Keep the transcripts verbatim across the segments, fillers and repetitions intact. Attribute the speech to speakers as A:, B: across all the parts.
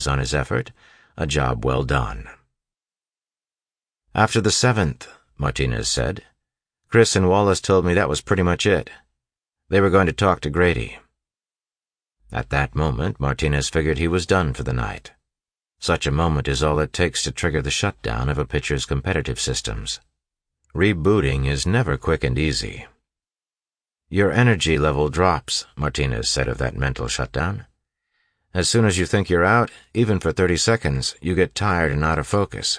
A: hits on his effort, a job well done. "After the seventh," Martinez said. "Chris and Wallace told me that was pretty much it. They were going to talk to Grady." At that moment, Martinez figured he was done for the night. Such a moment is all it takes to trigger the shutdown of a pitcher's competitive systems. Rebooting is never quick and easy. "Your energy level drops," Martinez said of that mental shutdown. "As soon as you think you're out, even for thirty seconds, you get tired and out of focus."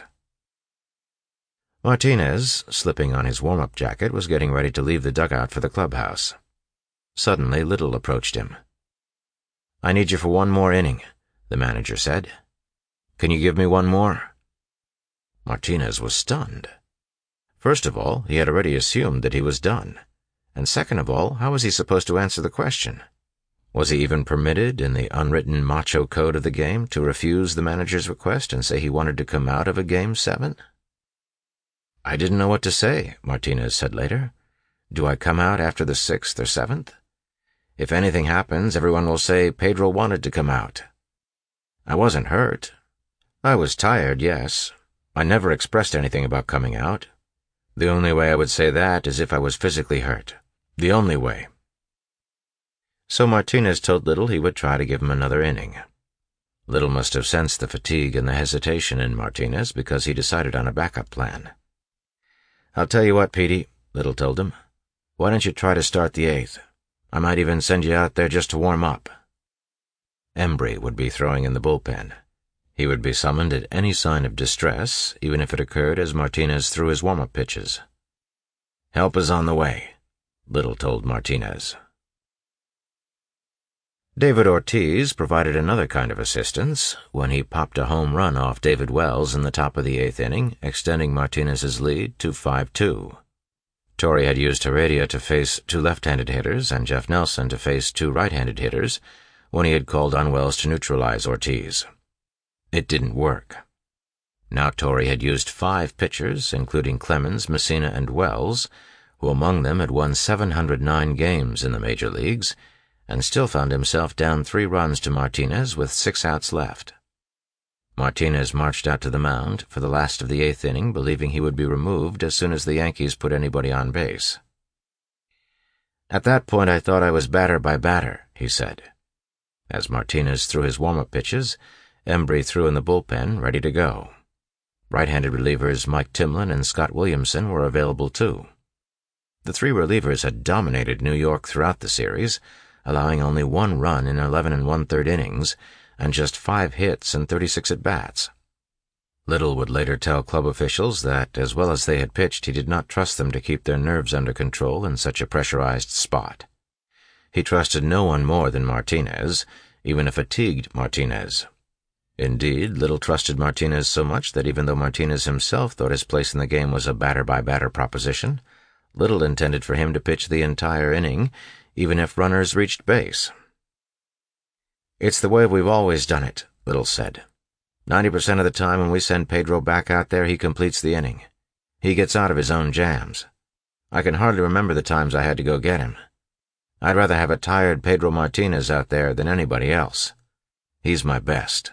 A: Martinez, slipping on his warm-up jacket, was getting ready to leave the dugout for the clubhouse. Suddenly, Little approached him. "I need you for one more inning," the manager said. "Can you give me one more?" Martinez was stunned. First of all, he had already assumed that he was done. And second of all, how was he supposed to answer the question? Was he even permitted, in the unwritten macho code of the game, to refuse the manager's request and say he wanted to come out of a Game seven? "I didn't know what to say," Martinez said later. "Do I come out after the sixth or seventh? If anything happens, everyone will say Pedro wanted to come out. I wasn't hurt. I was tired, yes. I never expressed anything about coming out. The only way I would say that is if I was physically hurt. The only way." So Martinez told Little he would try to give him another inning. Little must have sensed the fatigue and the hesitation in Martinez because he decided on a backup plan. "I'll tell you what, Petey," Little told him. "Why don't you try to start the eighth? I might even send you out there just to warm up." Embry would be throwing in the bullpen. He would be summoned at any sign of distress, even if it occurred as Martinez threw his warm-up pitches. "Help is on the way," Little told Martinez. David Ortiz provided another kind of assistance when he popped a home run off David Wells in the top of the eighth inning, extending Martinez's lead to five two. Torrey had used Heredia to face two left-handed hitters and Jeff Nelson to face two right-handed hitters when he had called on Wells to neutralize Ortiz. It didn't work. Now Torrey had used five pitchers, including Clemens, Messina, and Wells, who among them had won seven hundred nine games in the major leagues, and still found himself down three runs to Martinez with six outs left. Martinez marched out to the mound for the last of the eighth inning, believing he would be removed as soon as the Yankees put anybody on base. "At that point I thought I was batter by batter," he said. As Martinez threw his warm-up pitches, Embry threw in the bullpen, ready to go. Right-handed relievers Mike Timlin and Scott Williamson were available too. The three relievers had dominated New York throughout the series, allowing only one run in eleven and one-third innings, and just five hits and thirty-six at-bats. Little would later tell club officials that, as well as they had pitched, he did not trust them to keep their nerves under control in such a pressurized spot. He trusted no one more than Martinez, even a fatigued Martinez. Indeed, Little trusted Martinez so much that even though Martinez himself thought his place in the game was a batter-by-batter proposition, Little intended for him to pitch the entire inning, even if runners reached base. "It's the way we've always done it," Little said. Ninety percent of the time when we send Pedro back out there, he completes the inning. He gets out of his own jams. I can hardly remember the times I had to go get him. I'd rather have a tired Pedro Martinez out there than anybody else. He's my best."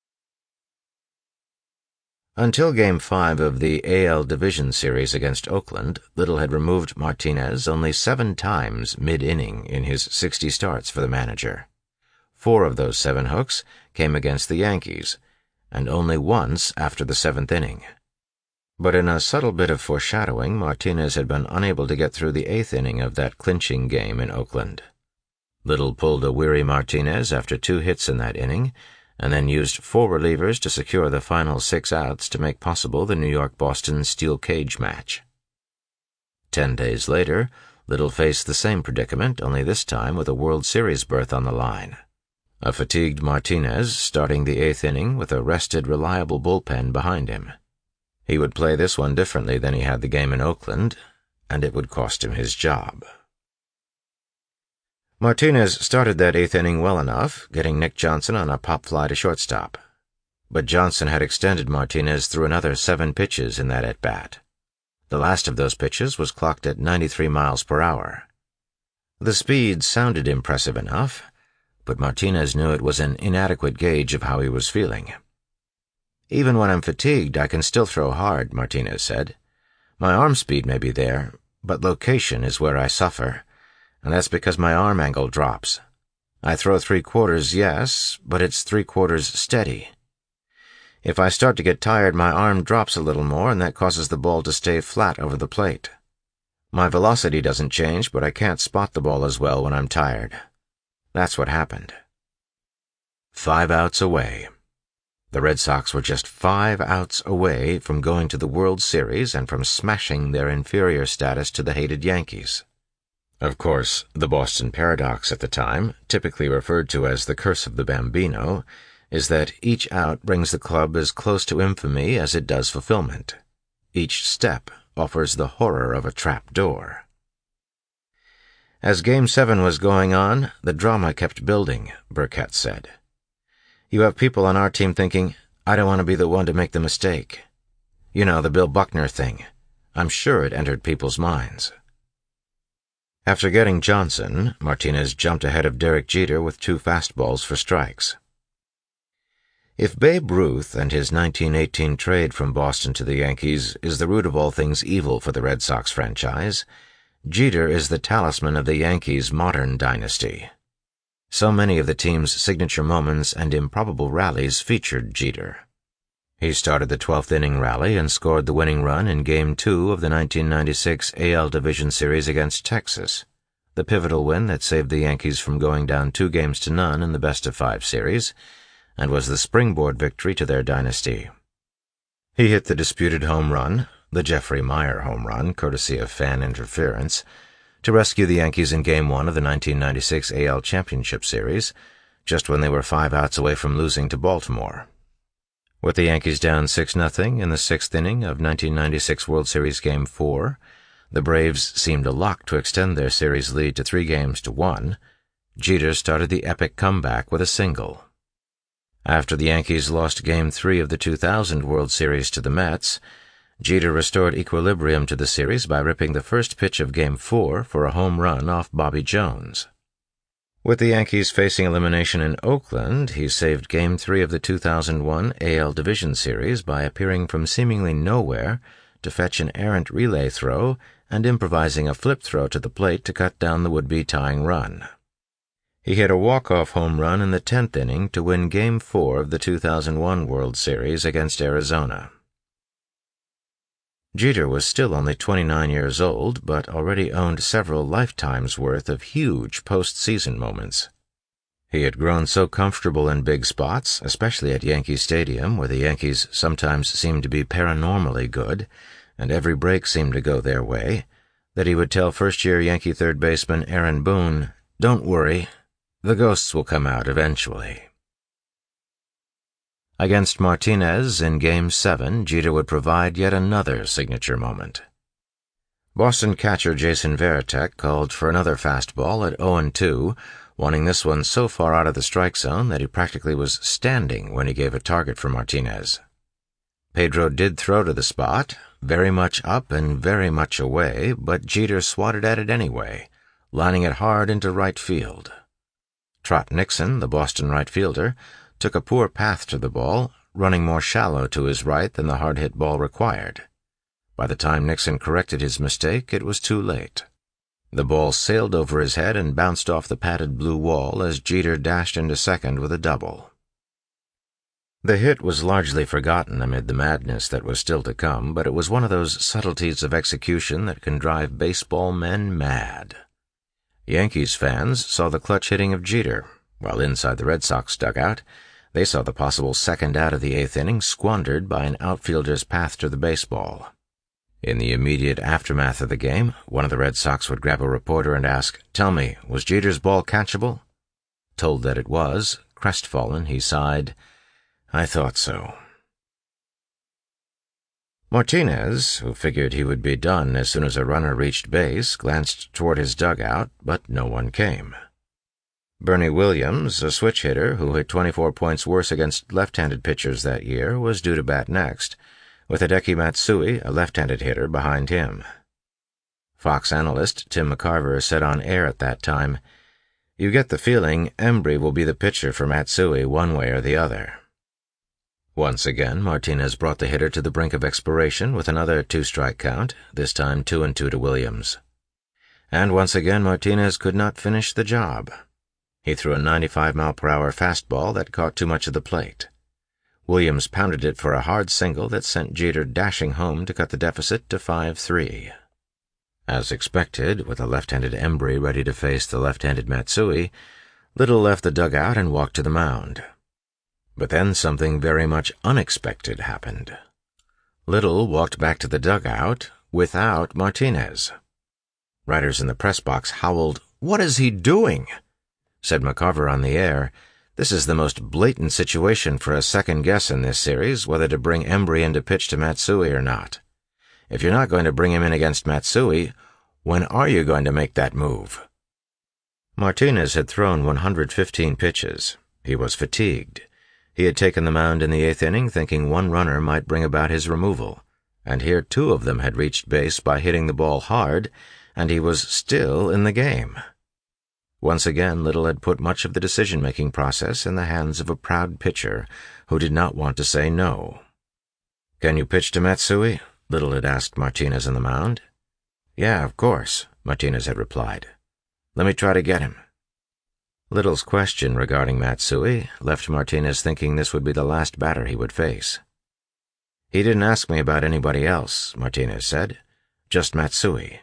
A: Until Game five of the A L Division Series against Oakland, Little had removed Martinez only seven times mid-inning in his sixty starts for the manager. Four of those seven hooks came against the Yankees, and only once after the seventh inning. But in a subtle bit of foreshadowing, Martinez had been unable to get through the eighth inning of that clinching game in Oakland. Little pulled a weary Martinez after two hits in that inning, and then used four relievers to secure the final six outs to make possible the New York-Boston steel cage match. Ten days later, Little faced the same predicament, only this time with a World Series berth on the line. A fatigued Martinez starting the eighth inning with a rested, reliable bullpen behind him. He would play this one differently than he had the game in Oakland, and it would cost him his job. Martinez started that eighth inning well enough, getting Nick Johnson on a pop fly to shortstop. But Johnson had extended Martinez through another seven pitches in that at-bat. The last of those pitches was clocked at ninety-three miles per hour. The speed sounded impressive enough, but Martinez knew it was an inadequate gauge of how he was feeling. "Even when I'm fatigued, I can still throw hard," Martinez said. "My arm speed may be there, but location is where I suffer, and that's because my arm angle drops. I throw three-quarters, yes, but it's three-quarters steady. If I start to get tired, my arm drops a little more, and that causes the ball to stay flat over the plate. My velocity doesn't change, but I can't spot the ball as well when I'm tired. That's what happened." Five outs away. The Red Sox were just five outs away from going to the World Series and from smashing their inferior status to the hated Yankees. Of course, the Boston paradox at the time, typically referred to as the curse of the Bambino, is that each out brings the club as close to infamy as it does fulfillment. Each step offers the horror of a trap door. As Game seven was going on, the drama kept building, Burkett said. "You have people on our team thinking, I don't want to be the one to make the mistake. You know, the Bill Buckner thing. I'm sure it entered people's minds." After getting Johnson, Martinez jumped ahead of Derek Jeter with two fastballs for strikes. If Babe Ruth and his nineteen eighteen trade from Boston to the Yankees is the root of all things evil for the Red Sox franchise, Jeter is the talisman of the Yankees' modern dynasty. So many of the team's signature moments and improbable rallies featured Jeter. He started the twelfth inning rally and scored the winning run in Game two of the nineteen ninety-six A L Division Series against Texas, the pivotal win that saved the Yankees from going down two games to none in the best-of-five series, and was the springboard victory to their dynasty. He hit the disputed home run, the Jeffrey Meyer home run, courtesy of fan interference, to rescue the Yankees in Game one of the nineteen ninety-six A L Championship Series, just when they were five outs away from losing to Baltimore. With the Yankees down six nothing in the sixth inning of nineteen ninety-six World Series Game four, the Braves seemed a lock to extend their series lead to three games to one. Jeter started the epic comeback with a single. After the Yankees lost Game three of the two thousand World Series to the Mets, Jeter restored equilibrium to the series by ripping the first pitch of Game four for a home run off Bobby Jones. With the Yankees facing elimination in Oakland, he saved Game three of the two thousand one A L Division Series by appearing from seemingly nowhere to fetch an errant relay throw and improvising a flip throw to the plate to cut down the would-be tying run. He hit a walk-off home run in the tenth inning to win Game four of the two thousand one World Series against Arizona. Jeter was still only twenty-nine years old, but already owned several lifetimes' worth of huge postseason moments. He had grown so comfortable in big spots, especially at Yankee Stadium, where the Yankees sometimes seemed to be paranormally good, and every break seemed to go their way, that he would tell first-year Yankee third baseman Aaron Boone, "Don't worry. The ghosts will come out eventually." Against Martinez in Game seven, Jeter would provide yet another signature moment. Boston catcher Jason Varitek called for another fastball at oh and two, wanting this one so far out of the strike zone that he practically was standing when he gave a target for Martinez. Pedro did throw to the spot, very much up and very much away, but Jeter swatted at it anyway, lining it hard into right field. Trot Nixon, the Boston right fielder, took a poor path to the ball, running more shallow to his right than the hard-hit ball required. By the time Nixon corrected his mistake, it was too late. The ball sailed over his head and bounced off the padded blue wall as Jeter dashed into second with a double. The hit was largely forgotten amid the madness that was still to come, but it was one of those subtleties of execution that can drive baseball men mad. Yankees fans saw the clutch hitting of Jeter, while inside the Red Sox dugout, they saw the possible second out of the eighth inning squandered by an outfielder's path to the baseball. In the immediate aftermath of the game, one of the Red Sox would grab a reporter and ask, "Tell me, was Jeter's ball catchable?" Told that it was, crestfallen, he sighed, "I thought so." Martinez, who figured he would be done as soon as a runner reached base, glanced toward his dugout, but no one came. Bernie Williams, a switch hitter who hit twenty-four points worse against left-handed pitchers that year, was due to bat next, with Hideki Matsui, a left-handed hitter, behind him. Fox analyst Tim McCarver said on air at that time, You get the feeling Embry will be the pitcher for Matsui one way or the other. Once again, Martinez brought the hitter to the brink of expiration with another two-strike count, this time two and two to Williams. And once again, Martinez could not finish the job. He threw a ninety-five mile per hour fastball that caught too much of the plate. Williams pounded it for a hard single that sent Jeter dashing home to cut the deficit to five three. As expected, with a left-handed Embry ready to face the left-handed Matsui, Little left the dugout and walked to the mound. But then something very much unexpected happened. Little walked back to the dugout without Martinez. Writers in the press box howled, "What is he doing?" Said McCarver on the air, "This is the most blatant situation for a second guess in this series, whether to bring Embry in to pitch to Matsui or not. If you're not going to bring him in against Matsui, when are you going to make that move?" Martinez had thrown one hundred fifteen pitches. He was fatigued. He had taken the mound in the eighth inning thinking one runner might bring about his removal, and here two of them had reached base by hitting the ball hard, and he was still in the game. Once again, Little had put much of the decision-making process in the hands of a proud pitcher who did not want to say no. "Can you pitch to Matsui?" Little had asked Martinez on the mound. "Yeah, of course," Martinez had replied. "Let me try to get him." Little's question regarding Matsui left Martinez thinking this would be the last batter he would face. "He didn't ask me about anybody else," Martinez said. "Just Matsui."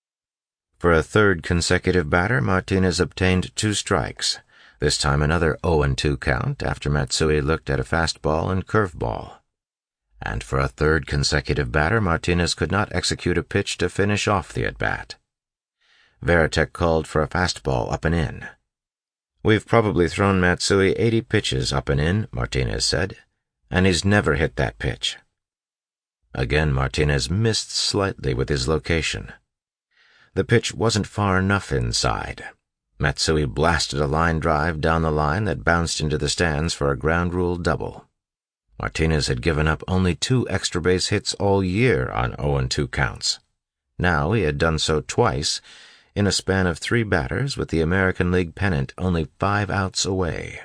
A: For a third consecutive batter, Martinez obtained two strikes, this time another oh and two count after Matsui looked at a fastball and curveball. And for a third consecutive batter, Martinez could not execute a pitch to finish off the at-bat. Varitek called for a fastball up and in. "We've probably thrown Matsui eighty pitches up and in," Martinez said, "and he's never hit that pitch." Again, Martinez missed slightly with his location. The pitch wasn't far enough inside. Matsui blasted a line drive down the line that bounced into the stands for a ground rule double. Martinez had given up only two extra base hits all year on oh and two counts. Now he had done so twice in a span of three batters with the American League pennant only five outs away.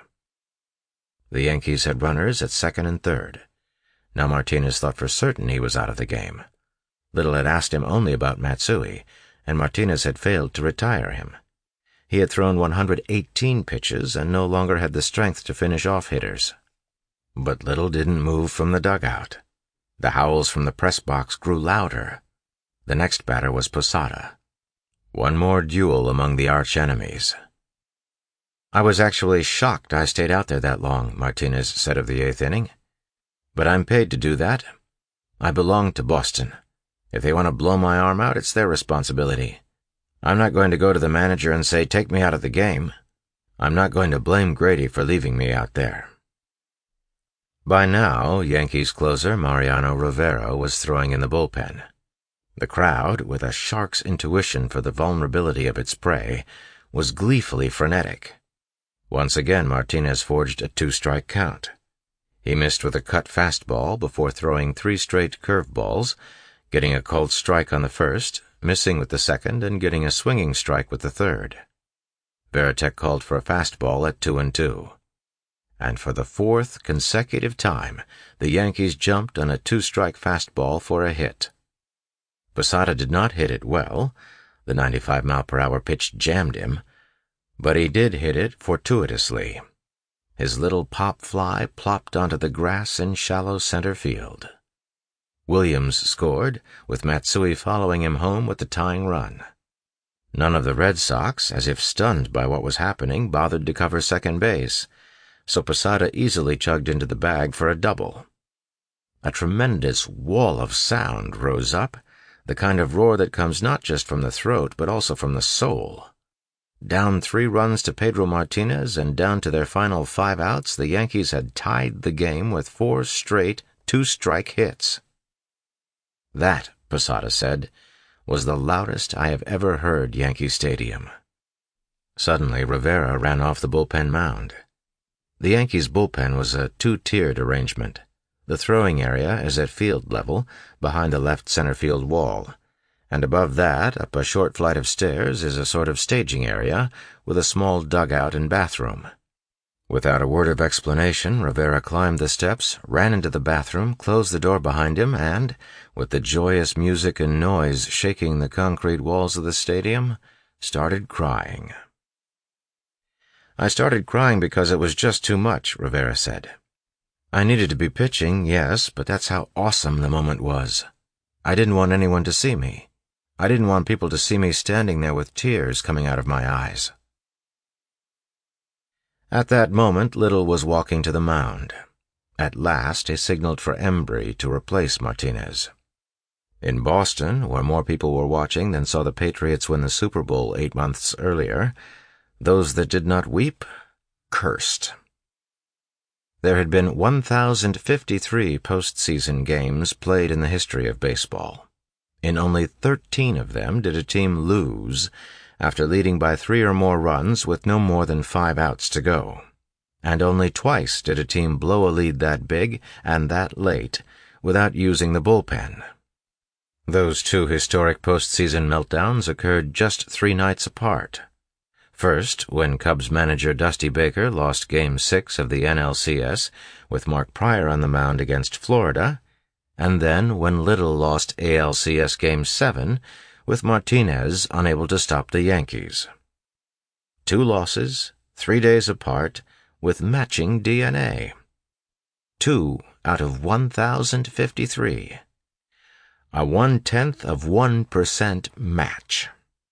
A: The Yankees had runners at second and third. Now Martinez thought for certain he was out of the game. Little had asked him only about Matsui, and Martinez had failed to retire him. He had thrown one hundred eighteen pitches and no longer had the strength to finish off hitters. But Little didn't move from the dugout. The howls from the press box grew louder. The next batter was Posada. One more duel among the arch-enemies. "I was actually shocked I stayed out there that long," Martinez said of the eighth inning. "But I'm paid to do that. I belong to Boston. If they want to blow my arm out, it's their responsibility. I'm not going to go to the manager and say, 'Take me out of the game.' I'm not going to blame Grady for leaving me out there." By now, Yankees closer Mariano Rivera was throwing in the bullpen. The crowd, with a shark's intuition for the vulnerability of its prey, was gleefully frenetic. Once again, Martinez forged a two-strike count. He missed with a cut fastball before throwing three straight curveballs, getting a called strike on the first, missing with the second, and getting a swinging strike with the third. Varitek called for a fastball at two and two. And for the fourth consecutive time, the Yankees jumped on a two-strike fastball for a hit. Posada did not hit it well. The ninety-five mile per hour pitch jammed him, but he did hit it fortuitously. His little pop fly plopped onto the grass in shallow center field. Williams scored, with Matsui following him home with the tying run. None of the Red Sox, as if stunned by what was happening, bothered to cover second base, so Posada easily chugged into the bag for a double. A tremendous wall of sound rose up, the kind of roar that comes not just from the throat but also from the soul. Down three runs to Pedro Martinez and down to their final five outs, the Yankees had tied the game with four straight two-strike hits. "That," Posada said, "was the loudest I have ever heard Yankee Stadium." Suddenly, Rivera ran off the bullpen mound. The Yankees' bullpen was a two-tiered arrangement. The throwing area is at field level, behind the left center field wall, and above that, up a short flight of stairs, is a sort of staging area with a small dugout and bathroom. Without a word of explanation, Rivera climbed the steps, ran into the bathroom, closed the door behind him, and, with the joyous music and noise shaking the concrete walls of the stadium, started crying. "I started crying because it was just too much," Rivera said. "I needed to be pitching, yes, but that's how awesome the moment was. I didn't want anyone to see me. I didn't want people to see me standing there with tears coming out of my eyes." At that moment, Little was walking to the mound. At last, he signaled for Embry to replace Martinez. In Boston, where more people were watching than saw the Patriots win the Super Bowl eight months earlier, those that did not weep cursed. There had been one thousand fifty-three postseason games played in the history of baseball. In only thirteen of them did a team lose after leading by three or more runs with no more than five outs to go. And only twice did a team blow a lead that big and that late without using the bullpen. Those two historic postseason meltdowns occurred just three nights apart. First, when Cubs manager Dusty Baker lost Game six of the N L C S with Mark Prior on the mound against Florida, and then when Little lost A L C S Game seven with Martinez unable to stop the Yankees. Two losses, three days apart, with matching D N A. Two out of one thousand fifty-three. A one-tenth of one percent match.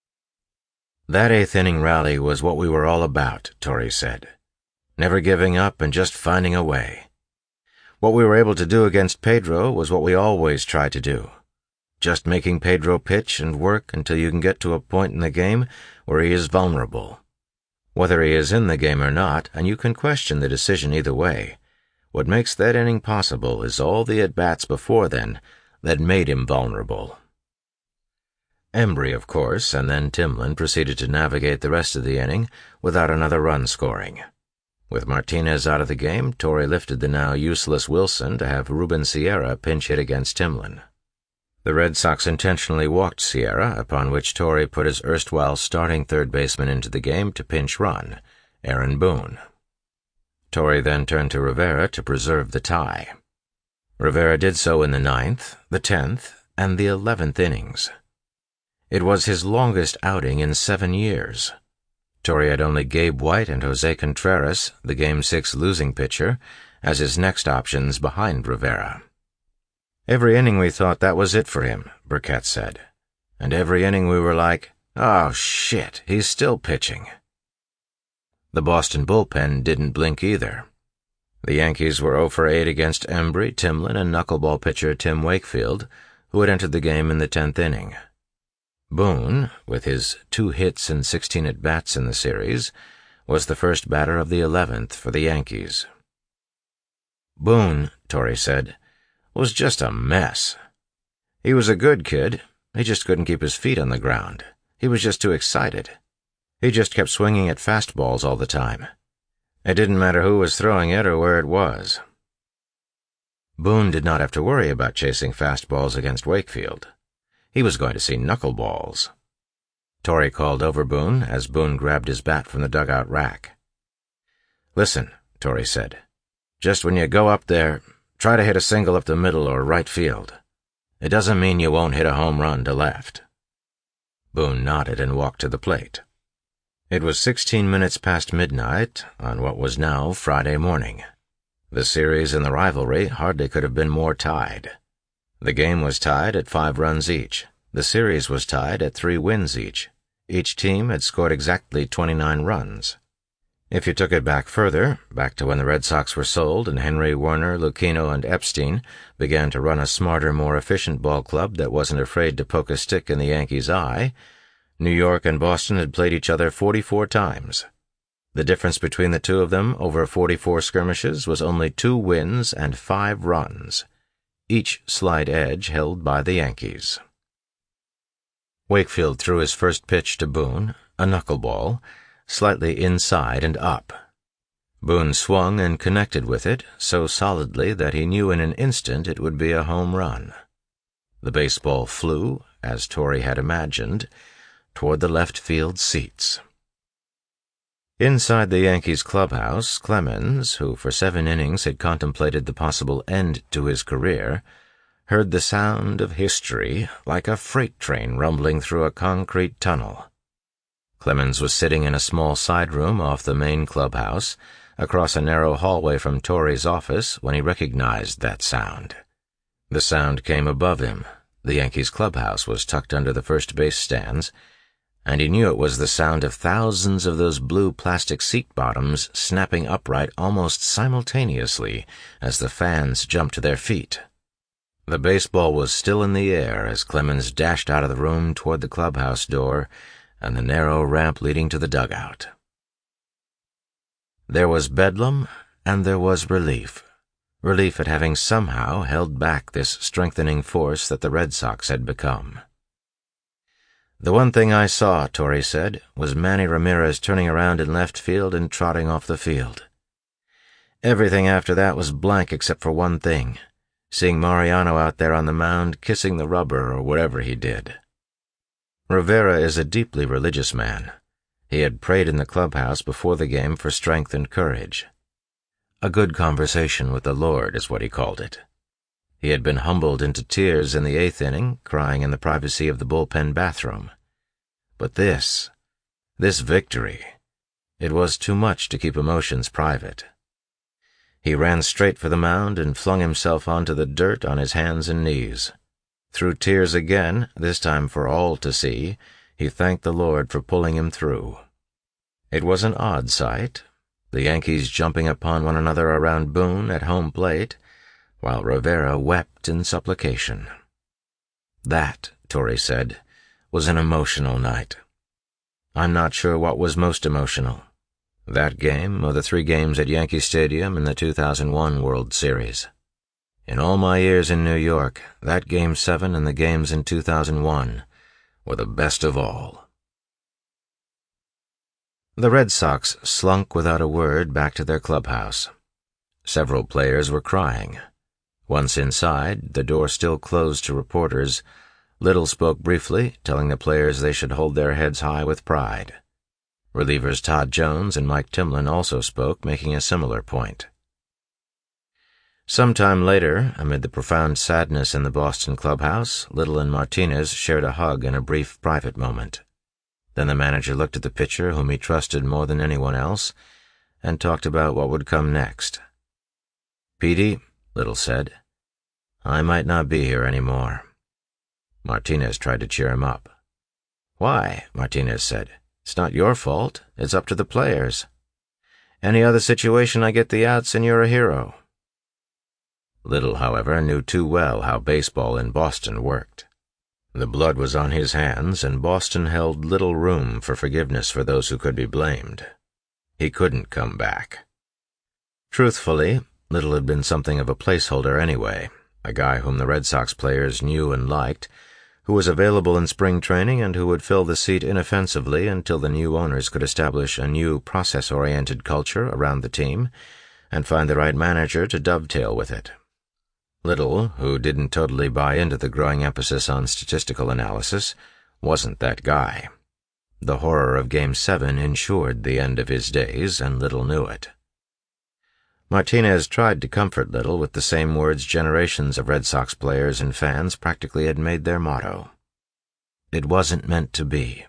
A: That eighth-inning rally was what we were all about, Torrey said. Never giving up and just finding a way. What we were able to do against Pedro was what we always try to do. Just making Pedro pitch and work until you can get to a point in the game where he is vulnerable. Whether he is in the game or not, and you can question the decision either way, what makes that inning possible is all the at-bats before then that made him vulnerable. Embry, of course, and then Timlin proceeded to navigate the rest of the inning without another run scoring. With Martinez out of the game, Torrey lifted the now useless Wilson to have Ruben Sierra pinch hit against Timlin. The Red Sox intentionally walked Sierra, upon which Torrey put his erstwhile starting third baseman into the game to pinch run, Aaron Boone. Torrey then turned to Rivera to preserve the tie. Rivera did so in the ninth, the tenth, and the eleventh innings. It was his longest outing in seven years. Torrey had only Gabe White and Jose Contreras, the Game six losing pitcher, as his next options behind Rivera. "Every inning we thought that was it for him," Burkett said. "And every inning we were like, oh shit, he's still pitching." The Boston bullpen didn't blink either. The Yankees were oh for eight against Embry, Timlin, and knuckleball pitcher Tim Wakefield, who had entered the game in the tenth inning. Boone, with his two hits and sixteen at-bats in the series, was the first batter of the eleventh for the Yankees. Boone, Torrey said, was just a mess. He was a good kid. He just couldn't keep his feet on the ground. He was just too excited. He just kept swinging at fastballs all the time. It didn't matter who was throwing it or where it was. Boone did not have to worry about chasing fastballs against Wakefield. He was going to see knuckleballs. Torrey called over Boone as Boone grabbed his bat from the dugout rack. "Listen," Torrey said. "Just when you go up there, try to hit a single up the middle or right field. It doesn't mean you won't hit a home run to left." Boone nodded and walked to the plate. It was sixteen minutes past midnight on what was now Friday morning. The series and the rivalry hardly could have been more tied. The game was tied at five runs each. The series was tied at three wins each. Each team had scored exactly twenty-nine runs. If you took it back further, back to when the Red Sox were sold and Henry, Werner, Lucchino, and Epstein began to run a smarter, more efficient ball club that wasn't afraid to poke a stick in the Yankees' eye, New York and Boston had played each other forty-four times. The difference between the two of them over forty-four skirmishes was only two wins and five runs, each slight edge held by the Yankees. Wakefield threw his first pitch to Boone, a knuckleball, slightly inside and up. Boone swung and connected with it so solidly that he knew in an instant it would be a home run. The baseball flew, as Torrey had imagined, toward the left field seats. Inside the Yankees clubhouse, Clemens, who for seven innings had contemplated the possible end to his career, heard the sound of history like a freight train rumbling through a concrete tunnel. Clemens was sitting in a small side room off the main clubhouse, across a narrow hallway from Torrey's office, when he recognized that sound. The sound came above him. The Yankees clubhouse was tucked under the first base stands, and he knew it was the sound of thousands of those blue plastic seat bottoms snapping upright almost simultaneously as the fans jumped to their feet. The baseball was still in the air as Clemens dashed out of the room toward the clubhouse door and the narrow ramp leading to the dugout. There was bedlam, and there was relief. Relief at having somehow held back this strengthening force that the Red Sox had become. "The one thing I saw," Torrey said, "was Manny Ramirez turning around in left field and trotting off the field. Everything after that was blank except for one thing, seeing Mariano out there on the mound kissing the rubber or whatever he did." Rivera is a deeply religious man. He had prayed in the clubhouse before the game for strength and courage. A good conversation with the Lord is what he called it. He had been humbled into tears in the eighth inning, crying in the privacy of the bullpen bathroom. But this, this victory, it was too much to keep emotions private. He ran straight for the mound and flung himself onto the dirt on his hands and knees. Through tears again, this time for all to see, he thanked the Lord for pulling him through. It was an odd sight, the Yankees jumping upon one another around Boone at home plate, while Rivera wept in supplication. That, Torrey said, was an emotional night. I'm not sure what was most emotional, that game or the three games at Yankee Stadium in the two thousand one World Series. In all my years in New York, that Game seven and the games in two thousand one were the best of all. The Red Sox slunk without a word back to their clubhouse. Several players were crying. Once inside, the door still closed to reporters, Little spoke briefly, telling the players they should hold their heads high with pride. Relievers Todd Jones and Mike Timlin also spoke, making a similar point. Sometime later, amid the profound sadness in the Boston clubhouse, Little and Martinez shared a hug in a brief private moment. Then the manager looked at the pitcher whom he trusted more than anyone else and talked about what would come next. "Petey," Little said, "I might not be here anymore." Martinez tried to cheer him up. "Why?" Martinez said. "It's not your fault. It's up to the players. Any other situation I get the outs and you're a hero." Little, however, knew too well how baseball in Boston worked. The blood was on his hands, and Boston held little room for forgiveness for those who could be blamed. He couldn't come back. Truthfully, Little had been something of a placeholder anyway, a guy whom the Red Sox players knew and liked, who was available in spring training and who would fill the seat inoffensively until the new owners could establish a new process-oriented culture around the team and find the right manager to dovetail with it. Little, who didn't totally buy into the growing emphasis on statistical analysis, wasn't that guy. The horror of Game seven ensured the end of his days, and Little knew it. Martinez tried to comfort Little with the same words generations of Red Sox players and fans practically had made their motto. It wasn't meant to be.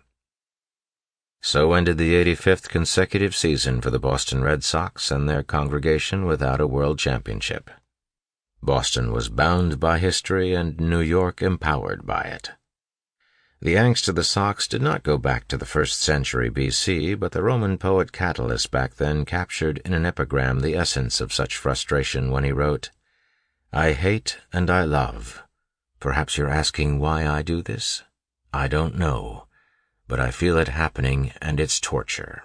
A: So ended the eighty-fifth consecutive season for the Boston Red Sox and their congregation without a world championship. Boston was bound by history and New York empowered by it. The angst of the Sox did not go back to the first century B C, but the Roman poet Catullus back then captured in an epigram the essence of such frustration when he wrote, "I hate and I love. Perhaps you're asking why I do this? I don't know, but I feel it happening and it's torture."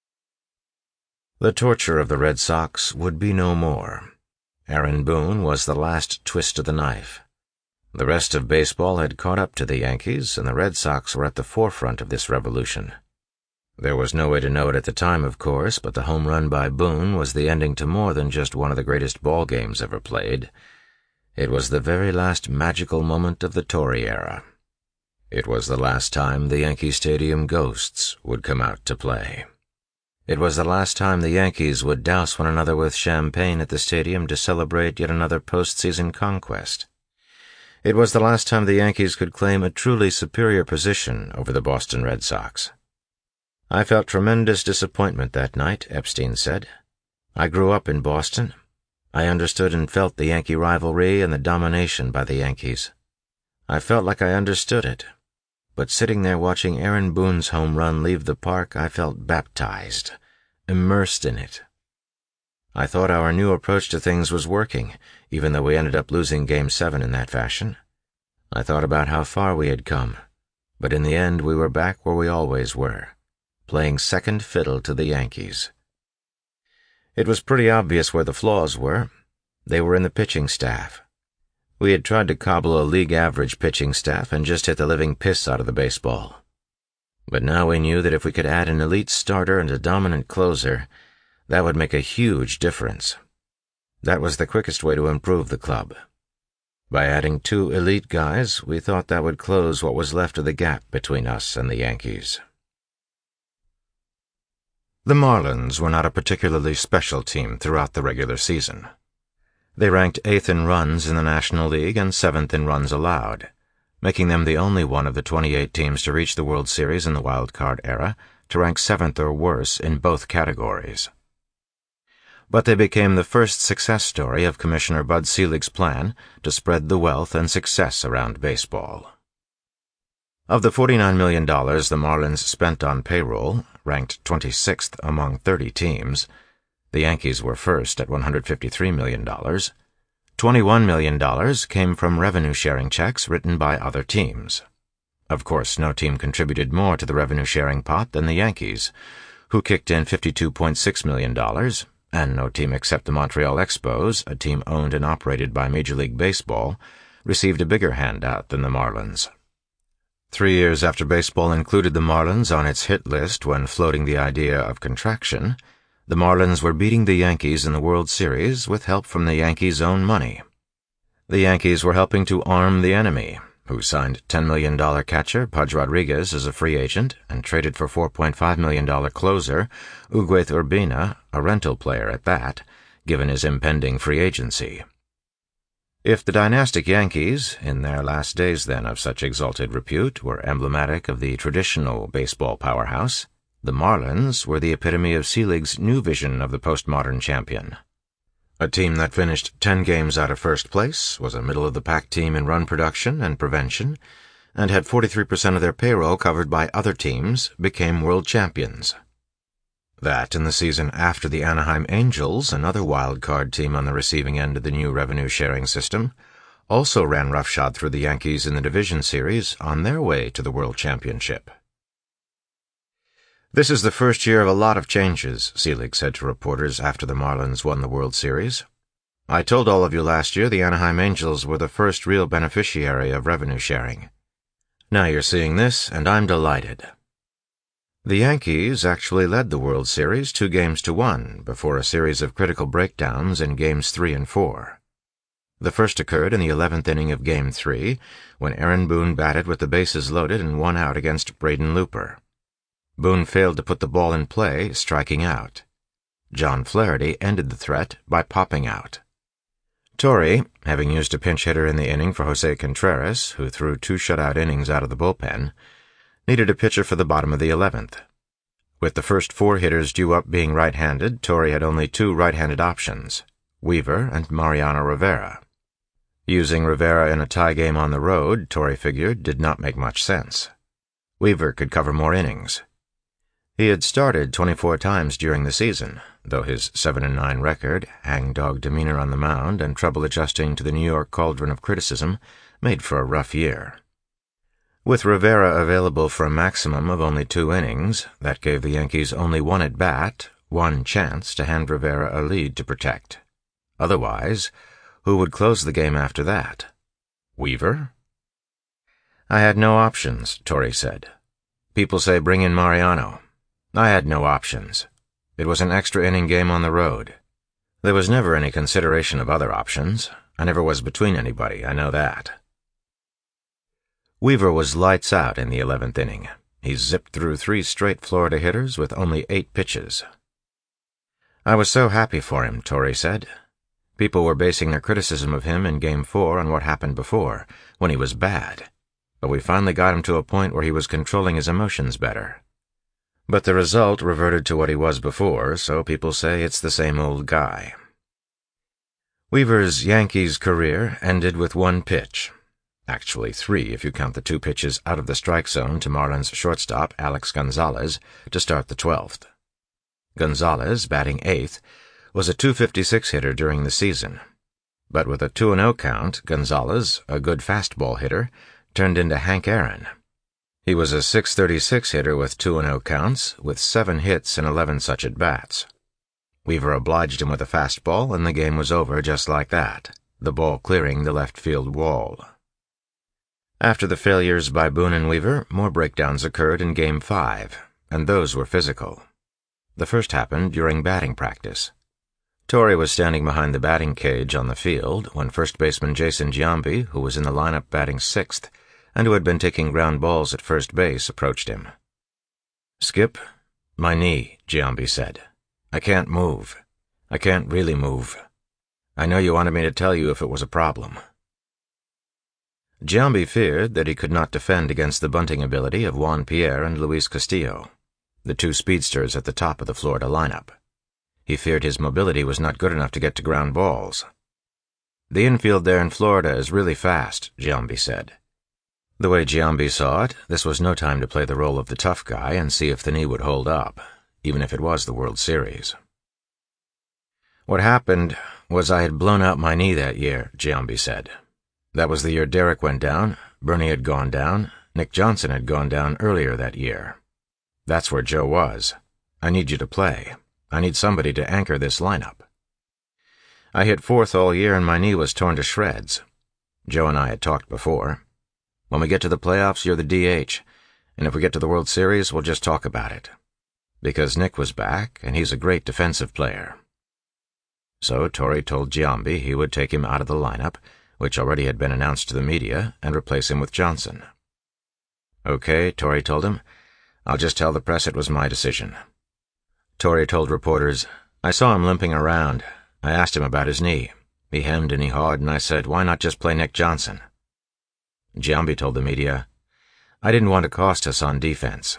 A: The torture of the Red Sox would be no more. Aaron Boone was the last twist of the knife. The rest of baseball had caught up to the Yankees, and the Red Sox were at the forefront of this revolution. There was no way to know it at the time, of course, but the home run by Boone was the ending to more than just one of the greatest ball games ever played. It was the very last magical moment of the Torrey era. It was the last time the Yankee Stadium ghosts would come out to play. It was the last time the Yankees would douse one another with champagne at the stadium to celebrate yet another postseason conquest. It was the last time the Yankees could claim a truly superior position over the Boston Red Sox. "I felt tremendous disappointment that night," Epstein said. "I grew up in Boston. I understood and felt the Yankee rivalry and the domination by the Yankees. I felt like I understood it. But sitting there watching Aaron Boone's home run leave the park, I felt baptized, immersed in it. I thought our new approach to things was working, even though we ended up losing Game seven in that fashion. I thought about how far we had come, but in the end we were back where we always were, playing second fiddle to the Yankees. It was pretty obvious where the flaws were. They were in the pitching staff. We had tried to cobble a league-average pitching staff and just hit the living piss out of the baseball. But now we knew that if we could add an elite starter and a dominant closer, that would make a huge difference. That was the quickest way to improve the club. By adding two elite guys, we thought that would close what was left of the gap between us and the Yankees." The Marlins were not a particularly special team throughout the regular season. They ranked eighth in runs in the National League and seventh in runs allowed, making them the only one of the twenty-eight teams to reach the World Series in the wild card era to rank seventh or worse in both categories. But they became the first success story of Commissioner Bud Selig's plan to spread the wealth and success around baseball. Of the forty-nine million dollars the Marlins spent on payroll, ranked twenty-sixth among thirty teams, the Yankees were first at one hundred fifty-three million dollars. twenty-one million dollars came from revenue-sharing checks written by other teams. Of course, no team contributed more to the revenue-sharing pot than the Yankees, who kicked in fifty-two point six million dollars, and no team except the Montreal Expos, a team owned and operated by Major League Baseball, received a bigger handout than the Marlins. Three years after baseball included the Marlins on its hit list when floating the idea of contraction, the Marlins were beating the Yankees in the World Series with help from the Yankees' own money. The Yankees were helping to arm the enemy, who signed ten million dollars catcher Pudge Rodriguez as a free agent and traded for four point five million dollars closer Ugueth Urbina, a rental player at that, given his impending free agency. If the dynastic Yankees, in their last days then of such exalted repute, were emblematic of the traditional baseball powerhouse, the Marlins were the epitome of Selig's new vision of the postmodern champion. A team that finished ten games out of first place, was a middle-of-the-pack team in run production and prevention, and had forty-three percent of their payroll covered by other teams, became world champions. That, in the season after the Anaheim Angels, another wild-card team on the receiving end of the new revenue-sharing system, also ran roughshod through the Yankees in the division series on their way to the World Championship. "This is the first year of a lot of changes," Selig said to reporters after the Marlins won the World Series. "I told all of you last year the Anaheim Angels were the first real beneficiary of revenue sharing. Now you're seeing this, and I'm delighted." The Yankees actually led the World Series two games to one before a series of critical breakdowns in Games three and four. The first occurred in the eleventh inning of Game three, when Aaron Boone batted with the bases loaded and one out against Braden Looper. Boone failed to put the ball in play, striking out. John Flaherty ended the threat by popping out. Torrey, having used a pinch hitter in the inning for Jose Contreras, who threw two shutout innings out of the bullpen, needed a pitcher for the bottom of the eleventh. With the first four hitters due up being right-handed, Torrey had only two right-handed options, Weaver and Mariano Rivera. Using Rivera in a tie game on the road, Torrey figured, did not make much sense. Weaver could cover more innings. He had started twenty-four times during the season, though his seven and nine record, hangdog demeanor on the mound, and trouble adjusting to the New York cauldron of criticism made for a rough year. With Rivera available for a maximum of only two innings, that gave the Yankees only one at-bat, one chance to hand Rivera a lead to protect. Otherwise, who would close the game after that? Weaver? "I had no options," Torrey said. "People say bring in Mariano. I had no options. It was an extra inning game on the road. There was never any consideration of other options. I never was between anybody, I know that. Weaver was lights out in the eleventh inning. He zipped through three straight Florida hitters with only eight pitches. I was so happy for him, Torrey said. People were basing their criticism of him in Game four on what happened before, when he was bad. But we finally got him to a point where he was controlling his emotions better. But the result reverted to what he was before, so people say it's the same old guy. Weaver's Yankees career ended with one pitch. Actually three if you count the two pitches out of the strike zone to Marlins shortstop Alex Gonzalez to start the twelfth. Gonzalez, batting eighth, was a two fifty-six hitter during the season. But with a two and oh count, Gonzalez, a good fastball hitter, turned into Hank Aaron. He was a six thirty-six hitter with two and oh counts, with seven hits and eleven such at-bats. Weaver obliged him with a fastball, and the game was over just like that, the ball clearing the left field wall. After the failures by Boone and Weaver, more breakdowns occurred in Game five, and those were physical. The first happened during batting practice. Torrey was standing behind the batting cage on the field when first baseman Jason Giambi, who was in the lineup batting sixth, and who had been taking ground balls at first base, approached him. "Skip, my knee," Giambi said. "I can't move. I can't really move. I know you wanted me to tell you if it was a problem." Giambi feared that he could not defend against the bunting ability of Juan Pierre and Luis Castillo, the two speedsters at the top of the Florida lineup. He feared his mobility was not good enough to get to ground balls. "The infield there in Florida is really fast," Giambi said. The way Giambi saw it, this was no time to play the role of the tough guy and see if the knee would hold up, even if it was the World Series. "What happened was I had blown out my knee that year," Giambi said. "That was the year Derek went down, Bernie had gone down, Nick Johnson had gone down earlier that year. That's where Joe was. I need you to play. I need somebody to anchor this lineup. I hit fourth all year and my knee was torn to shreds. Joe and I had talked before. When we get to the playoffs, you're the D H, and if we get to the World Series, we'll just talk about it. Because Nick was back, and he's a great defensive player." So Torrey told Giambi he would take him out of the lineup, which already had been announced to the media, and replace him with Johnson. "Okay," Torrey told him. "I'll just tell the press it was my decision." Torrey told reporters, "I saw him limping around. I asked him about his knee. He hemmed and he hawed, and I said, why not just play Nick Johnson?" Giambi told the media, "I didn't want to cost us on defense."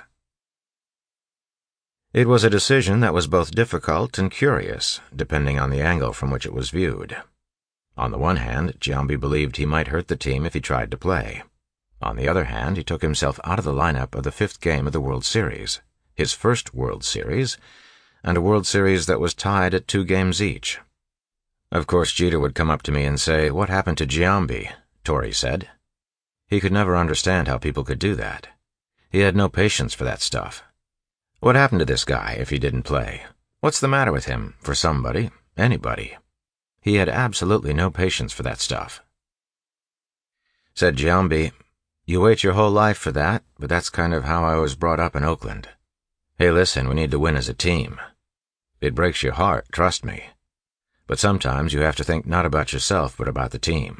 A: It was a decision that was both difficult and curious, depending on the angle from which it was viewed. On the one hand, Giambi believed he might hurt the team if he tried to play. On the other hand, he took himself out of the lineup of the fifth game of the World Series, his first World Series, and a World Series that was tied at two games each. Of course, Jeter would come up to me and say, "What happened to Giambi?" Torrey said. He could never understand how people could do that. He had no patience for that stuff. What happened to this guy if he didn't play? What's the matter with him, for somebody, anybody? He had absolutely no patience for that stuff. Said Giambi, "You wait your whole life for that, but that's kind of how I was brought up in Oakland. Hey, listen, we need to win as a team. It breaks your heart, trust me. But sometimes you have to think not about yourself, but about the team."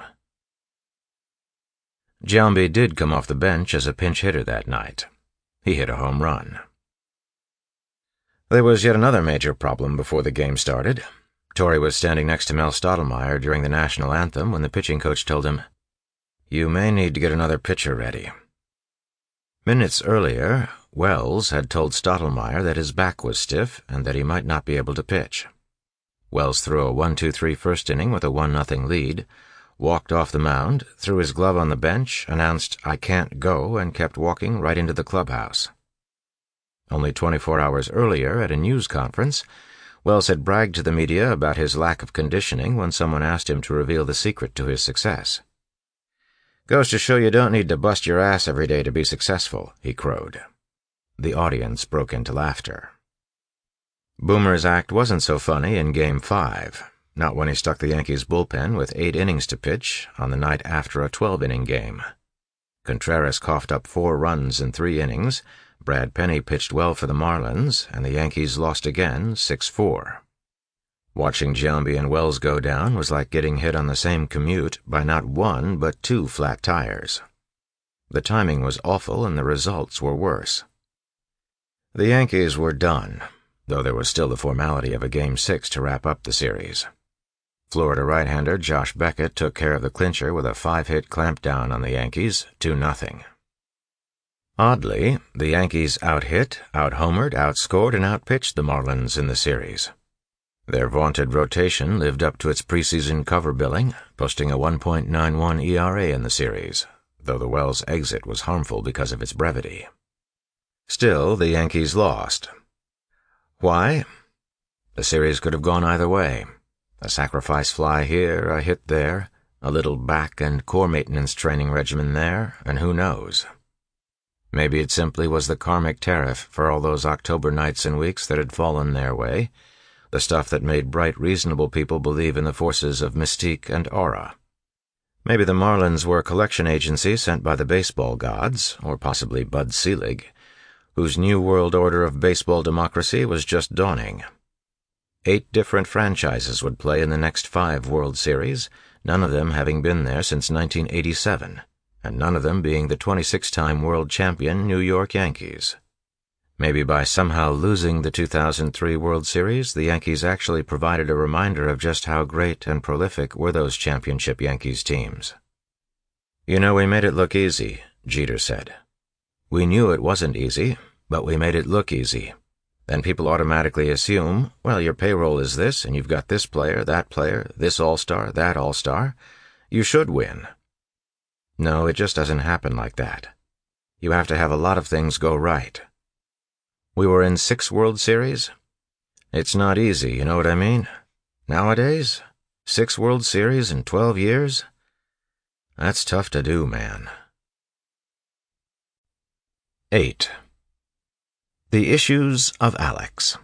A: Giambi did come off the bench as a pinch hitter that night. He hit a home run. There was yet another major problem before the game started. Torrey was standing next to Mel Stottlemyre during the national anthem when the pitching coach told him, "You may need to get another pitcher ready." Minutes earlier, Wells had told Stottlemyre that his back was stiff and that he might not be able to pitch. Wells threw a one two three first inning with a one nothing lead, walked off the mound, threw his glove on the bench, announced, "I can't go," and kept walking right into the clubhouse. Only twenty-four hours earlier, at a news conference, Wells had bragged to the media about his lack of conditioning when someone asked him to reveal the secret to his success. "Goes to show you don't need to bust your ass every day to be successful," he crowed. The audience broke into laughter. Boomer's act wasn't so funny in Game five, not when he stuck the Yankees' bullpen with eight innings to pitch on the night after a twelve-inning game. Contreras coughed up four runs in three innings, Brad Penny pitched well for the Marlins, and the Yankees lost again, six four. Watching Giambi and Wells go down was like getting hit on the same commute by not one but two flat tires. The timing was awful and the results were worse. The Yankees were done, though there was still the formality of a Game six to wrap up the series. Florida right-hander Josh Beckett took care of the clincher with a five-hit clampdown on the Yankees, two nothing. Oddly, the Yankees out-hit, out-homered, outscored, and outpitched the Marlins in the series. Their vaunted rotation lived up to its preseason cover billing, posting a one point nine one E R A in the series, though the Wells exit was harmful because of its brevity. Still, the Yankees lost. Why? The series could have gone either way. A sacrifice fly here, a hit there, a little back and core maintenance training regimen there, and who knows? Maybe it simply was the karmic tariff for all those October nights and weeks that had fallen their way, the stuff that made bright, reasonable people believe in the forces of mystique and aura. Maybe the Marlins were a collection agency sent by the baseball gods, or possibly Bud Selig, whose new world order of baseball democracy was just dawning. Eight different franchises would play in the next five World Series, none of them having been there since nineteen eighty-seven, and none of them being the twenty-six-time world champion New York Yankees. Maybe by somehow losing the two thousand three World Series, the Yankees actually provided a reminder of just how great and prolific were those championship Yankees teams. "You know, we made it look easy," Jeter said. "We knew it wasn't easy, but we made it look easy. Then people automatically assume, well, your payroll is this, and you've got this player, that player, this all-star, that all-star. You should win." No, it just doesn't happen like that. You have to have a lot of things go right. We were in six World Series? It's not easy, you know what I mean? Nowadays, six World Series in twelve years? That's tough to do, man. eight. The Issues of Alex.